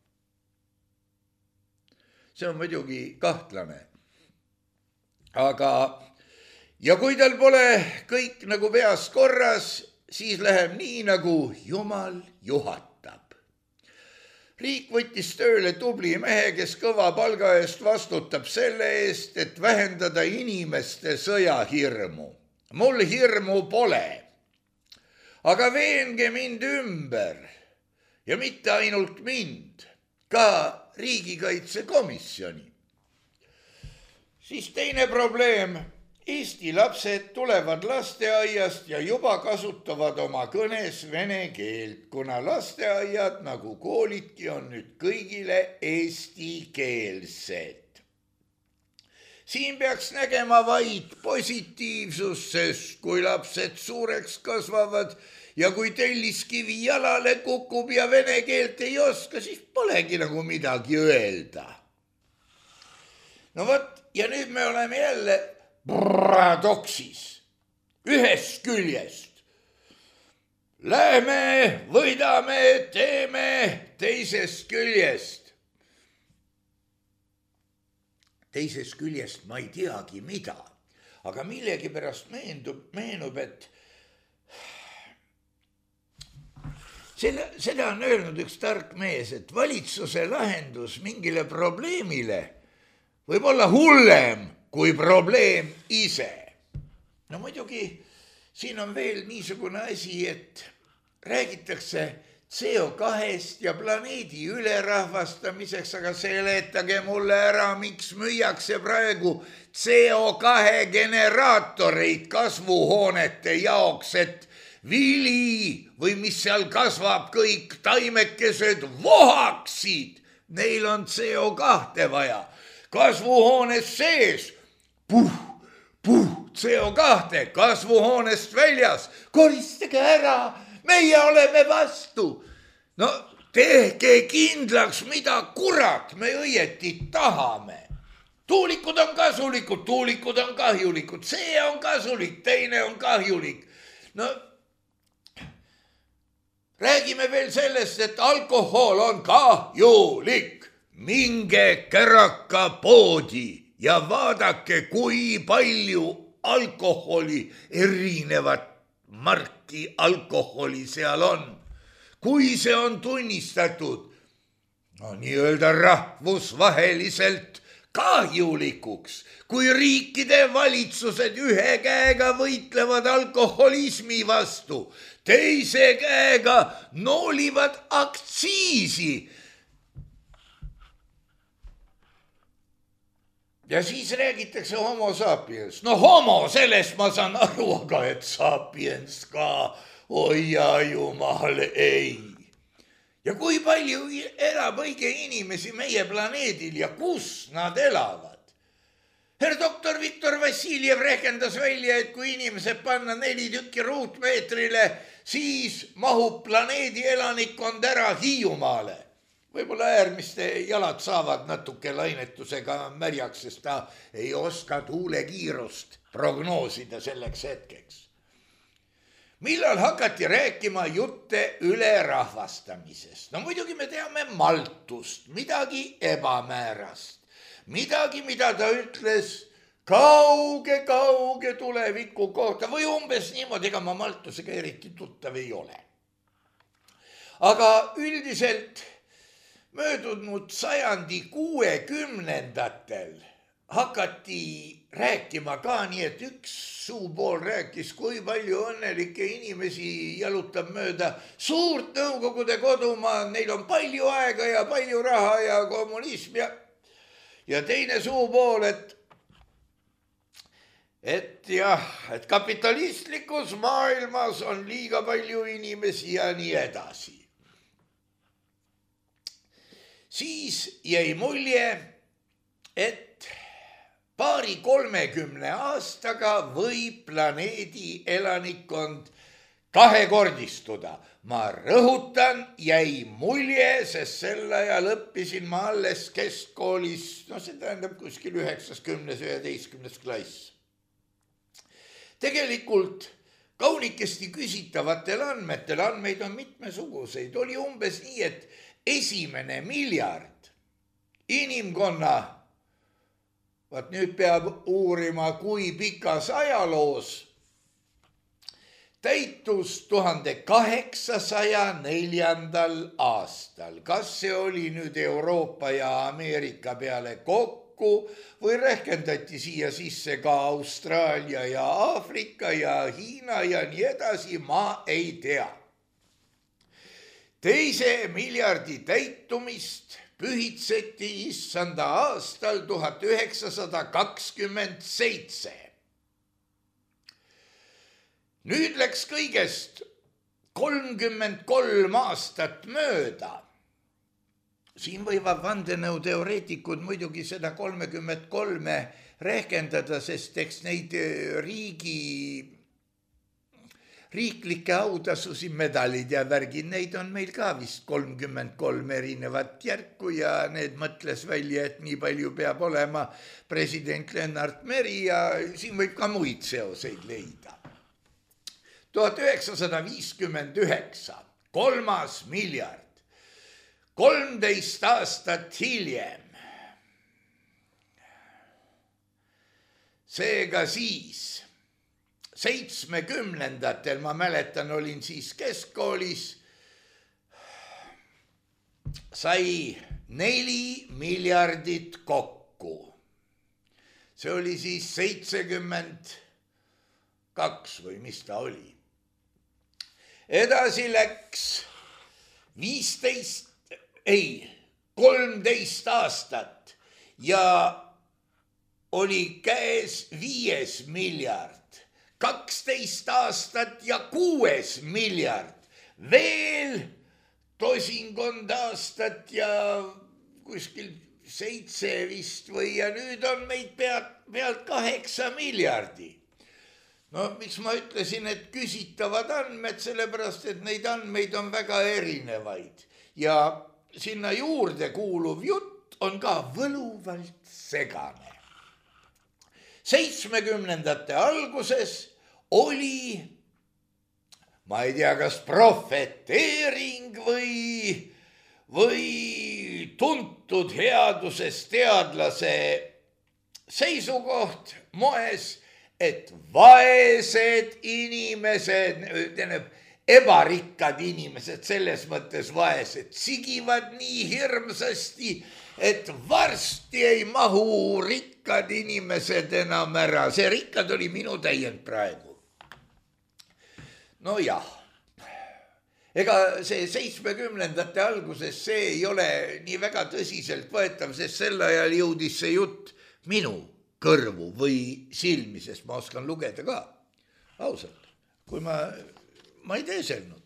See on muidugi kahtlane. Aga ja kui tal pole kõik nagu peas korras, siis läheb nii, nagu Jumal juhatab. Riik võttis tööle tubli mehe, kes kõva palga eest vastutab selle eest, et vähendada inimeste sõjahirmu. Mul hirmu pole. Aga veenge mind ümber ja mitte ainult mind, ka riigikaitsekomisjoni. Siis teine probleem. Eesti lapsed tulevad lasteaiast ja juba kasutavad oma kõnes vene keelt, kuna lasteaiad nagu koolidki on nüüd kõigile eestikeelsed. Siin peaks nägema vaid positiivsus, sest kui lapsed suureks kasvavad ja kui telliskivi jalale kukub ja vene keelt ei oska, siis polegi nagu midagi öelda. No võt, ja nüüd me oleme jälle paradoksis, ühest küljest. Lähme, võidame, teeme teisest küljest. Teisest küljest ma ei teagi mida, aga millegi pärast meendub, meenub, et selle, seda on öelnud üks tark mees, et valitsuse lahendus mingile probleemile võib olla hullem kui probleem ise. No muidugi siin on veel niisugune asi, et räägitakse C O kahest ja planeedi ülerahvastamiseks, aga seletage mulle ära, miks müüakse praegu C O kahe generaatoreid kasvuhoonete jaoks, et vili või mis seal kasvab, kõik taimekesed vohaksid. Neil on C O kahte vaja. Kasvuhoones sees. Puh, puh, C O kahte kasvuhoonest väljas, koristage ära, meie oleme vastu. No tehke kindlaks, mida kurat me õieti tahame. Tuulikud on kasulikud, tuulikud on kahjulikud, see on kasulik, teine on kahjulik. No räägime veel sellest, et alkohol on kahjulik. Minge Käraka poodi ja vaadake, kui palju alkoholi, erinevat marki alkoholi seal on. Kui see on tunnistatud, no nii-öelda rahvusvaheliselt kahjulikuks, kui riikide valitsused ühe käega võitlevad alkoholismi vastu, teise käega noolivad aktsiisi. Ja siis räägitakse homo sapiens. No homo, sellest ma saan aru, aga et sapiens ka, oia jumal, ei. Ja kui palju elab õige inimesi meie planeedil ja kus nad elavad? Herr doktor Viktor Vassiljev rehkendas välja, et kui inimesed panna neli tükki ruutmeetrile, siis mahub planeedi elanikkond ära Hiiumaale. Võib-olla äärmiste jalad saavad natuke lainetusega märjaks, sest ta ei oska tuulekiirust prognoosida selleks hetkeks. Millal hakati rääkima jutte ülerahvastamisest? No muidugi me teame Maltust, midagi ebamäärast, midagi, mida ta ütles kauge-kauge tuleviku kohta või umbes niimoodi, ega ma Maltusega eriti tuttav ei ole. Aga üldiselt möödunud sajandi kuuekümnendatel hakati rääkima ka nii, et üks suupool rääkis, kui palju õnnelikke inimesi jalutab mööda suurt Nõukogude kodumaad, neil on palju aega ja palju raha ja kommunism ja, ja teine suupool, et et jah, et kapitalistlikus maailmas on liiga palju inimesi ja nii edasi. Siis jäi mulje, et paari kolmekümne aastaga võib planeedi elanikkond kahekordistuda. Ma rõhutan, jäi mulje, sest sel ajal õppisin ma alles keskkoolis, no see tähendab kuskil üheksas, kümnes, üheteistkümnes klass. Tegelikult kaunikesti küsitavatel andmetel, andmeid on mitmesuguseid, oli umbes nii, et esimene miljard inimkonna, vaat nüüd peab uurima, kui pikas ajaloos, täitus tuhande kaheksasaja neljandal aastal. Kas see oli nüüd Euroopa ja Ameerika peale kokku või rehkendati siia sisse ka Austraalia ja Aafrika ja Hiina ja nii edasi, ma ei tea. Teise miljardi täitumist pühitseti issanda aastal tuhat üheksasada kakskümmend seitse. Nüüd läks kõigest kolmkümmend kolm aastat mööda. Siin võivad vandenõuteoreetikud muidugi seda kolmekümmend kolme rehkendada, sest eks neid riigi, riiklikke autasusi, medalid ja värgid, neid on meil ka vist kolmkümmend kolm erinevat järku ja need mõtles välja, et nii palju peab olema president Lennart Meri ja siin võib ka muid seoseid leida. tuhat üheksasada viiskümmend üheksa, kolmas miljard. kolmteist aastat hiljem. Seega siis seitsmekümnendatel, ma mäletan, olin siis keskkoolis, sai neli miljardit kokku. See oli siis seitsekümmend kaks või mis ta oli. Edasi läks viisteist Ei, kolmteist aastat ja oli käes viies miljard, kaksteist aastat ja kuues miljard, veel tosinkond aastat ja kuskil seitse vist või ja nüüd on meid pealt, pealt kaheksa miljardi. No miks ma ütlesin, et küsitavad andmed, sellepärast et neid andmeid on väga erinevaid ja sinna juurde kuuluv jutt on ka võluvalt segane. seitsmekümnendate alguses oli, ma ei tea, kas prohveteering või, või tuntud headuses teadlase seisukoht moes, et vaesed inimesed, tähendab, ebarikkad inimesed, selles mõttes vaesed, sigivad nii hirmsasti, et varsti ei mahu rikkad inimesed enam ära. See rikkad oli minu täiend praegu. No jah, ega see seitsmekümnendate alguses see ei ole nii väga tõsiselt võetav, sest sel ajal jõudis see jutt minu kõrvu või silmi, sest ma oskan lugeda ka. Ausalt, kui ma... ma ei teeselnud.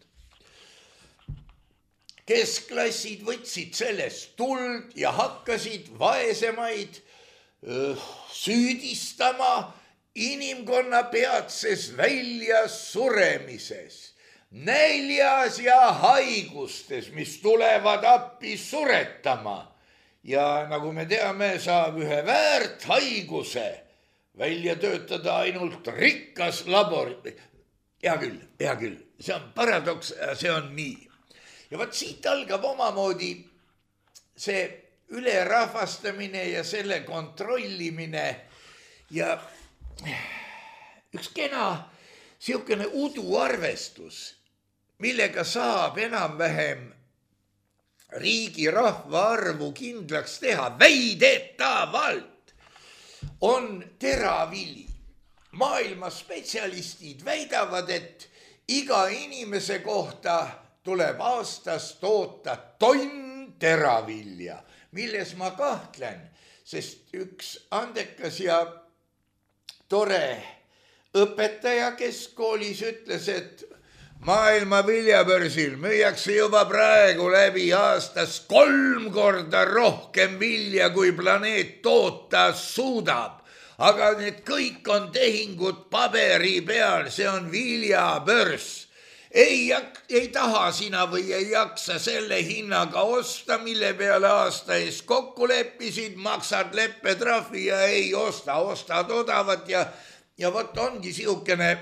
Keskklassid võtsid sellest tuld ja hakkasid vaesemaid öö, süüdistama inimkonna peatses välja suremises, näljas ja haigustes, mis tulevad appi suretama. Ja nagu me teame, saab ühe väärt haiguse välja töötada ainult rikkas labori. Hea küll, hea küll, see on paradoks, see on nii. Ja vaat siit algab omamoodi see ülerahvastamine ja selle kontrollimine ja üks kena siukene uduarvestus, millega saab enam-vähem riigi rahvaarvu kindlaks teha väidetavalt on teravili. Maailma spetsialistid väidavad, et iga inimese kohta tuleb aastas toota tonn teravilja, milles ma kahtlen, sest üks andekas ja tore õpetaja keskkoolis ütles, et maailma viljabörsil müüakse juba praegu läbi aastas kolm korda rohkem vilja, kui planeet toota suudab. Aga need kõik on tehingud paberi peal, see on viljabörs. Ei, ei taha sina või ei jaksa selle hinnaga osta, mille peale aasta ees kokku leppisid, maksad leppetrahvi ja ei osta, ostad odavat ja, ja vot ongi siukene,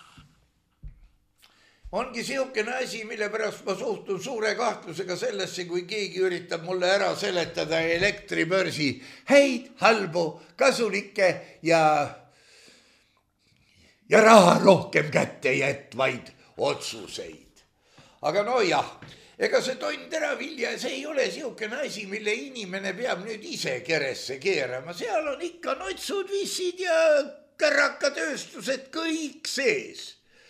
ongi siukene asi, mille pärast ma suhtun suure kahtlusega sellesse, kui keegi üritab mulle ära seletada elektribörsi häid, halbu, kasulikke ja, ja raha rohkem kätte jätvaid otsuseid. Aga no jah, ega see tonn teravilja, see ei ole siukene asi, mille inimene peab nüüd ise keresse keerama. Seal on ikka notsud, vissid ja kärrakatööstused kõik sees.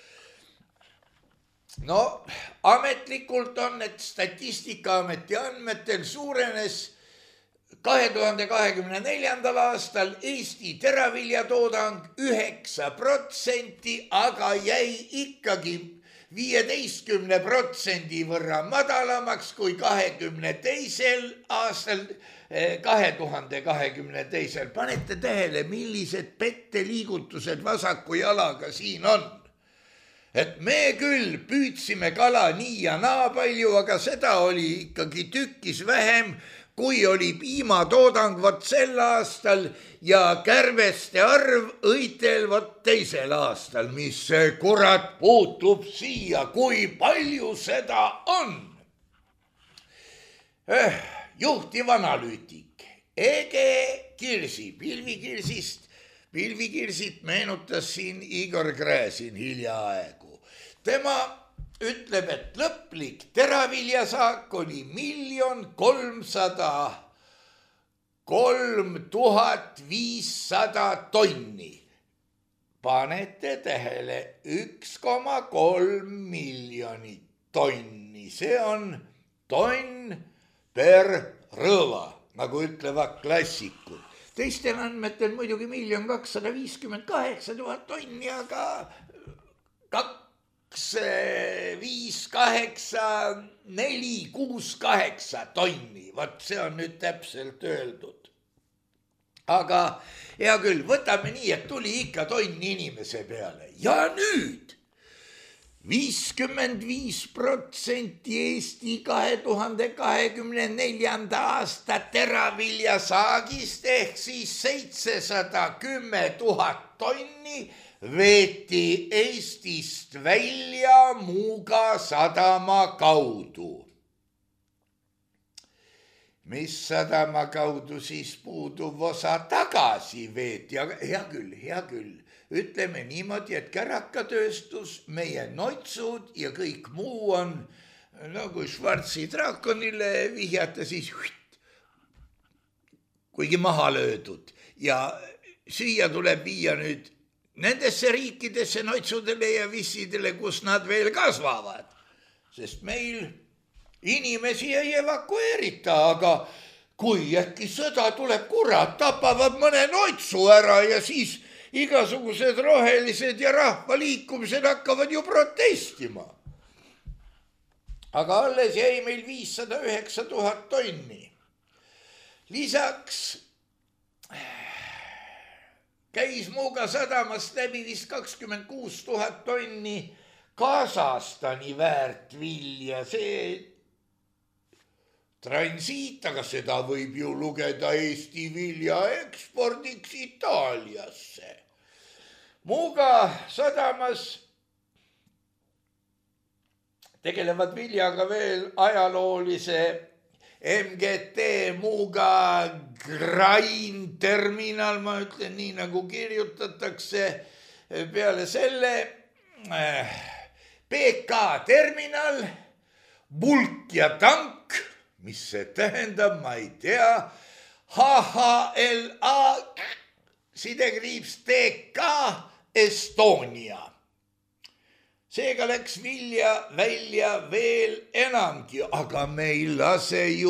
No ametlikult on, et Statistikaameti andmetel suurenes kahe tuhande kahekümne neljandal aastal Eesti teraviljatoodang üheksa protsenti, aga jäi ikkagi viieteistkümne protsendi võrra madalamaks kui kahekümne teisel aastal, kahe tuhande kahekümne teisel. Panete tähele, millised petteliigutused vasaku jalaga siin on. Et me küll püüdsime kala nii ja naa palju, aga seda oli ikkagi tükkis vähem, kui oli piimatoodang vot sel aastal ja kärveste arv õitel vot teisel aastal. Mis see kurat puutub siia, kui palju seda on? Eh, juhtiv analüütik Ege Kirsi, Pilvikirsist, Pilvikirsit meenutas siin Igor Gräzin hiljaaegu. Tema ütleb, et lõplik teraviljasaak oli miljon kolmsada kolm tuhat viissada tonni. Panete tähele, üks koma kolm miljonit tonni. See on tonn per rõva, nagu ütlevad klassikud. Teistel andmetel muidugi miljon kakssada viiskümmend kaheksa tuhat tonni, aga kaks, viis, kaheksa, neli, kuus, kaheksa tonni. Vot see on nüüd täpselt öeldud. Aga hea küll, võtame nii, et tuli ikka tonn inimese peale. Ja nüüd viiskümmend viis protsenti Eesti kahe tuhande kahekümne neljanda aasta teraviljasaagist ehk siis seitsesada kümme tuhat tonni veeti Eestist välja Muuga sadama kaudu. Mis sadama kaudu siis puuduv osa tagasi veeti, aga hea küll, hea küll. Ütleme niimoodi, et kärrakatööstus, meie notsud ja kõik muu on, nagu Schwarzi draakonile vihjata, siis hütt, kuigi maha löödud. Ja süüa tuleb viia nüüd nendesse riikidesse notsudele ja vissidele, kus nad veel kasvavad. Sest meil inimesi ei evakueerita, aga kui äkki sõda tuleb, kurat, tapavad mõne notsu ära ja siis igasugused rohelised ja rahvaliikumised hakkavad ju protestima. Aga alles jäi meil viissada üheksa tuhat tonni. Lisaks käis Muuga sadamast läbi vist kakskümmend kuus tuhat tonni Kasahstani väärt vilja. See transiit, aga seda võib ju lugeda Eesti vilja ekspordiks Itaaliasse. Muuga sadamas tegelevad viljaga veel ajaloolise M G T Muuga Grain terminal, ma ütlen nii, nagu kirjutatakse. Peale selle P K terminal, bulk ja tank, mis see tähendab, ma ei tea. H H L A sidekriips T K Estonia. Seega läks vilja välja veel enamgi, aga me ei lase ju,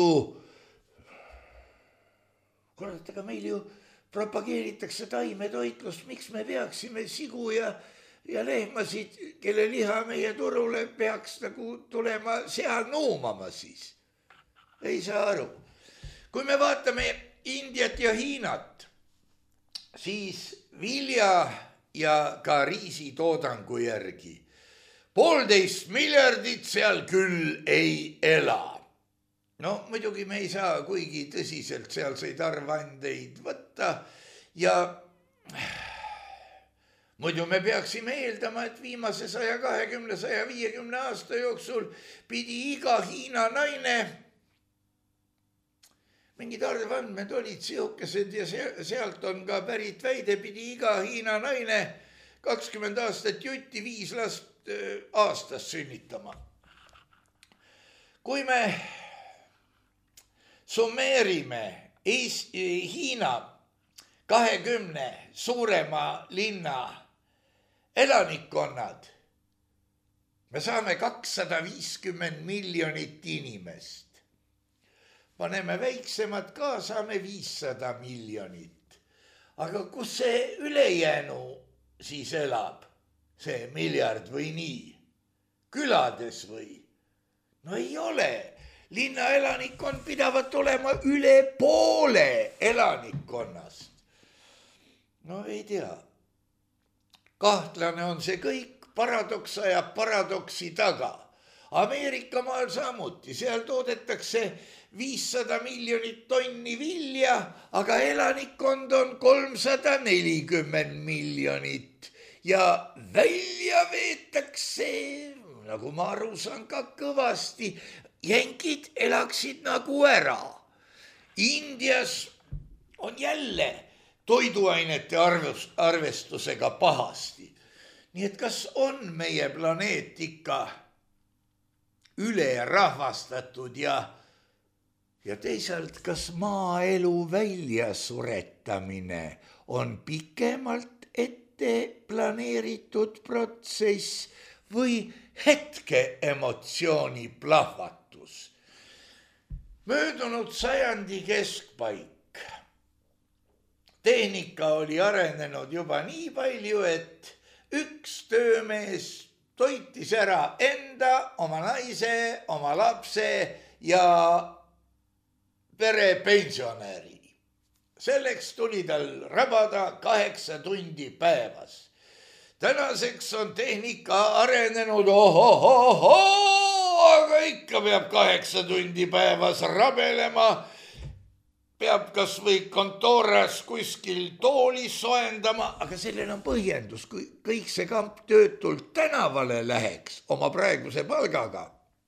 kurat, aga meil ju propageeritakse taimetoitlust, miks me peaksime sigu ja, ja lehmasid, kelle liha meie turule peaks nagu tulema seal nuumama siis. Ei saa aru. Kui me vaatame Indiat ja Hiinat, siis vilja ja ka riisitoodangu järgi poolteist miljardit seal küll ei ela. No muidugi me ei saa kuigi tõsiselt sealseid arvandeid võtta ja muidu me peaksime eeldama, et viimase saja kahekümne, saja viiekümne aasta jooksul pidi iga Hiina naine, mingid arvandmed olid sihukesed ja sealt on ka pärit väide, pidi iga Hiina naine kakskümmend aastat jutti viis last aastas sünnitama. Kui me summeerime Eesti, Hiina kahekümne suurema linna elanikkonnad, me saame kakssada viiskümmend miljonit inimest. Paneme väiksemad ka, saame viissada miljonit. Aga kus see ülejäänu siis elab? See miljard või nii? Külades või? No ei ole. Linna elanikkond pidavat olema üle poole elanikkonnast. No ei tea. Kahtlane on see kõik, paradoks ajab paradoksi taga. Ameerika maal samuti, seal toodetakse viissada miljonit tonni vilja, aga elanikkond on kolmsada nelikümmend miljonit. Ja välja veetakse, nagu ma aru saan ka kõvasti, jänkid elaksid nagu ära. Indias on jälle toiduainete arvestusega pahasti. Nii et kas on meie planeet ikka üle rahvastatud ja, ja teisalt, kas maaelu väljasuretamine on pikemalt ette planeeritud protsess või hetke emotsiooni plahvatus. Möödunud sajandi keskpaik. Tehnika oli arenenud juba nii palju, et üks töömees toitis ära enda, oma naise, oma lapse ja pere pensionäri. Selleks tuli tal rabada kaheksa tundi päevas. Tänaseks on tehnika arenenud, ohohoho, aga ikka peab kaheksa tundi päevas rabelema. Peab kas või kontooras kuskil tooli soendama, aga sellel on põhjendus, kui kõik see kamp töötult tänavale läheks oma praeguse palgaga.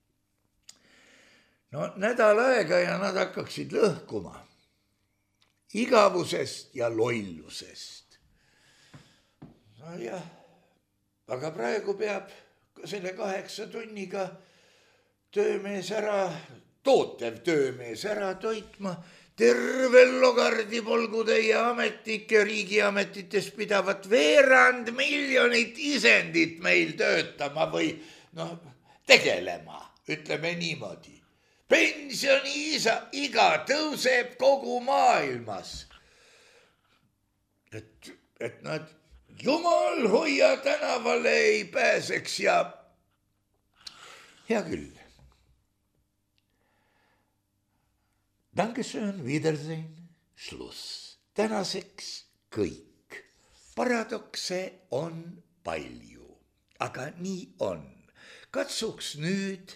No nädal aega ja nad hakkaksid lõhkuma. Igavusest ja loillusest. No jah, aga praegu peab selle kaheksa tunniga töömees ära, tootev töömees ära toitma, tervel logardi polgu teie ametnike riigiametites pidavat veerand miljonit isendit meil töötama või noh, tegelema, ütleme niimoodi. Pensioniisa iga tõuseb kogu maailmas. Et, et nad jumal hoia tänavale ei pääseks ja hea küll. Dankeschön, Wiedersehen, Schluss. Tänaseks kõik. Paradokse on palju, aga nii on. Katsuks nüüd,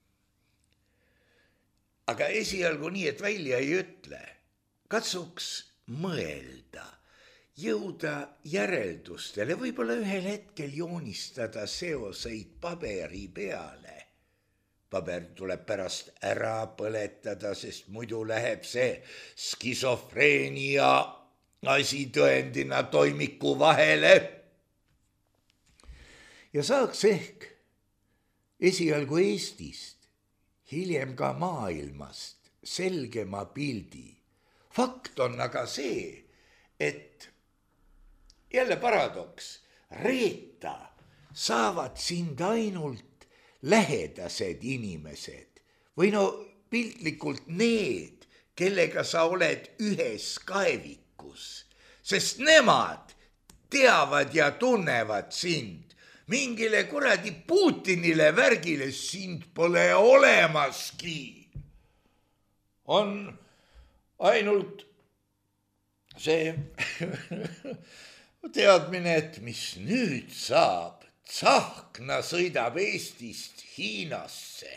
aga esialgu nii, et välja ei ütle, katsuks mõelda, jõuda järeldustele, võib-olla ühel hetkel joonistada seoseid paberi peale. Paber tuleb pärast ära põletada, sest muidu läheb see skisofreenia asi tõendina toimiku vahele. Ja saaks ehk esialgu Eestist, hiljem ka maailmast selgema pildi. Fakt on aga see, et jälle paradoks, reeta saavad sind ainult lähedased inimesed või no piltlikult need, kellega sa oled ühes kaevikus, sest nemad teavad ja tunnevad sind. Mingile kuradi Putinile värgile sind pole olemaski. On ainult see teadmine, et mis nüüd saab, Tsahkna sõidab Eestist Hiinasse.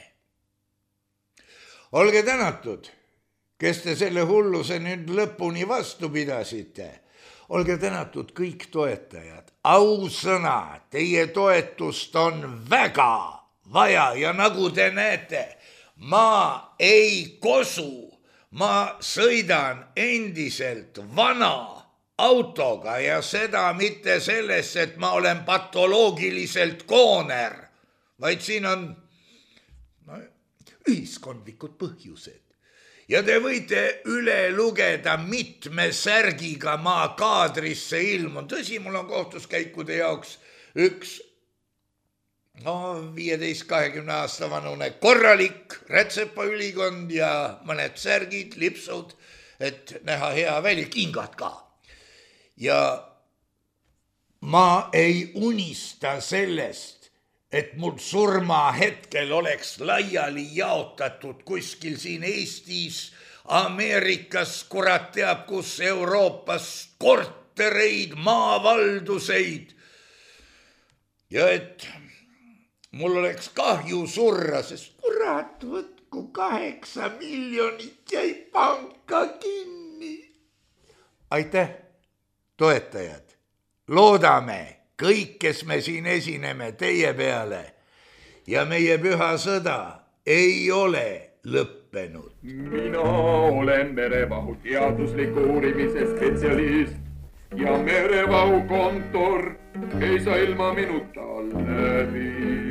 Olge tänatud, kes te selle hulluse nüüd lõpuni vastu pidasite. Olge tänatud kõik toetajad. Ausõna, teie toetust on väga vaja ja nagu te näete, ma ei kosu, ma sõidan endiselt vana autoga ja seda mitte selles, et ma olen patoloogiliselt kooner, vaid siin on no, ühiskondlikud põhjused. Ja te võite üle lugeda mitme särgiga maa kaadrisse ilmun. Tõsi, mul on kohtuskäikude jaoks üks no, viieteist kahekümne aasta vanune korralik Rätsepa ülikond ja mõned särgid, lipsud, et näha hea välja, kingad ka. Ja ma ei unista sellest, et mul surma hetkel oleks laiali jaotatud kuskil siin Eestis, Ameerikas, kurat teab kus, Euroopas kortereid, maavalduseid. Ja et mul oleks kahju surra, sest kurat, võtku kaheksa miljonit jäi panka kinni. Aitäh, toetajad, loodame kõik, kes me siin esineme teie peale ja meie püha sõda ei ole lõppenud. Mina olen merevahu teadusliku uurimise spetsialist ja merevahu kontor ei saa ilma minuta läbi.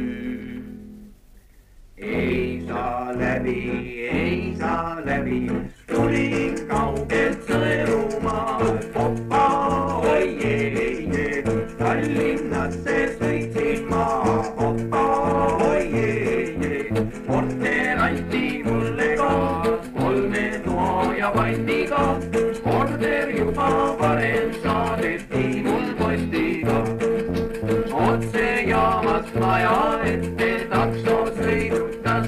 Ei saa läbi, ei saa läbi, tulin kaugelt Sõõrumaalt, hoppa, oi ei, ei, Tallinnasse sõitsin ma, hoppa, oi ei, ei, korter anti mulle ka, kolme toa ja vandiga, korter juba varem saadeti mul postiga, otse jaamast maja ette takso sõidutas,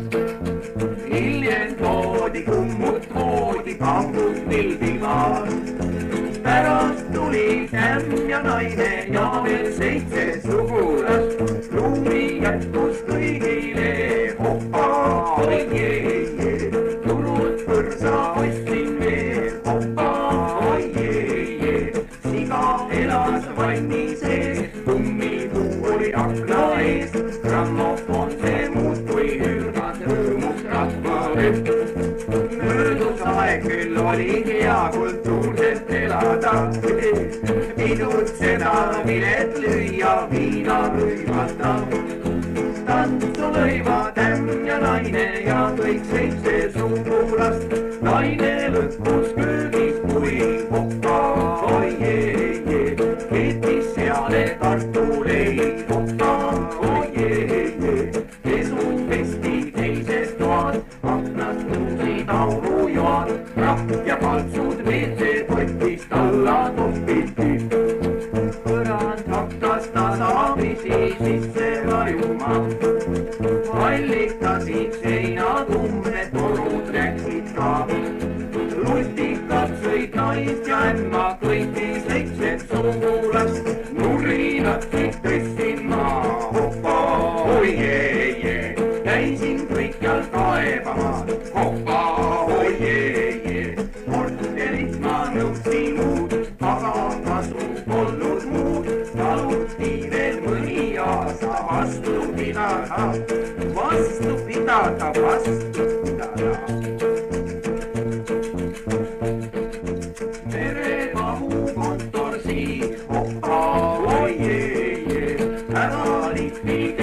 hiljem toodi kummut voodi kampus pildimaal. Pärast tuli kämm ja naine ja veel seitse sugulas, ruumi jätkus kõigile, hoppa, oi jee, turult põrsa ostsin veel, hoppa, oi jee, siga elas vanni sees, kummipuu oli akna ees, grammofon see muutui hürgas rõõmus rahvaret. Möödus aeg küll oli hea kultuurselt elada, pidutseda, vilet lüüa, viina rühmata. Tantsu lõiva tämm ja naine ja kõik seitse sugulast, naine lõpus köögis kui hoppa, oi jee, keetis seale kartuleid, hoppa, oi jee, kesu pesti teises toas, aknast tõusid aurujoad, rahv ja paltsud veetsed võttist alla toppiti. Põrand hakkas tasapisi sisse vajuma, allikasid seinatumme, torud rääksid ka. Lutikad sõid naist ja ämma kõiki seitset sugulast, nurinatsid tõstin ma, hoppa, oi jee, käisin kõikjal kaebamas, hoppa, oi jee, korterit ma nõudsin muud, aga kasu polnud muud, taluti veel mõni aasta vastu pidada, vastu pidada, vastu pidada. Merevahu kontor siis, hoppa, oi jee, ära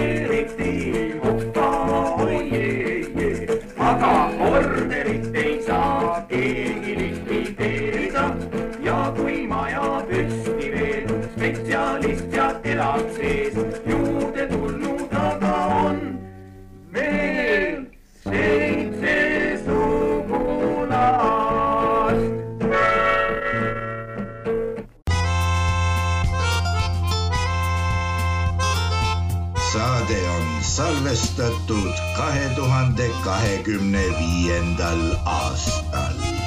likvideeriti, hoppa, oi jee, aga orderit ei saa. spetsialist ja elab sees. Juurde tulnud aga on veel seitse sugulast. Saade on salvestatud kahe tuhande kahekümne viiendal aastal.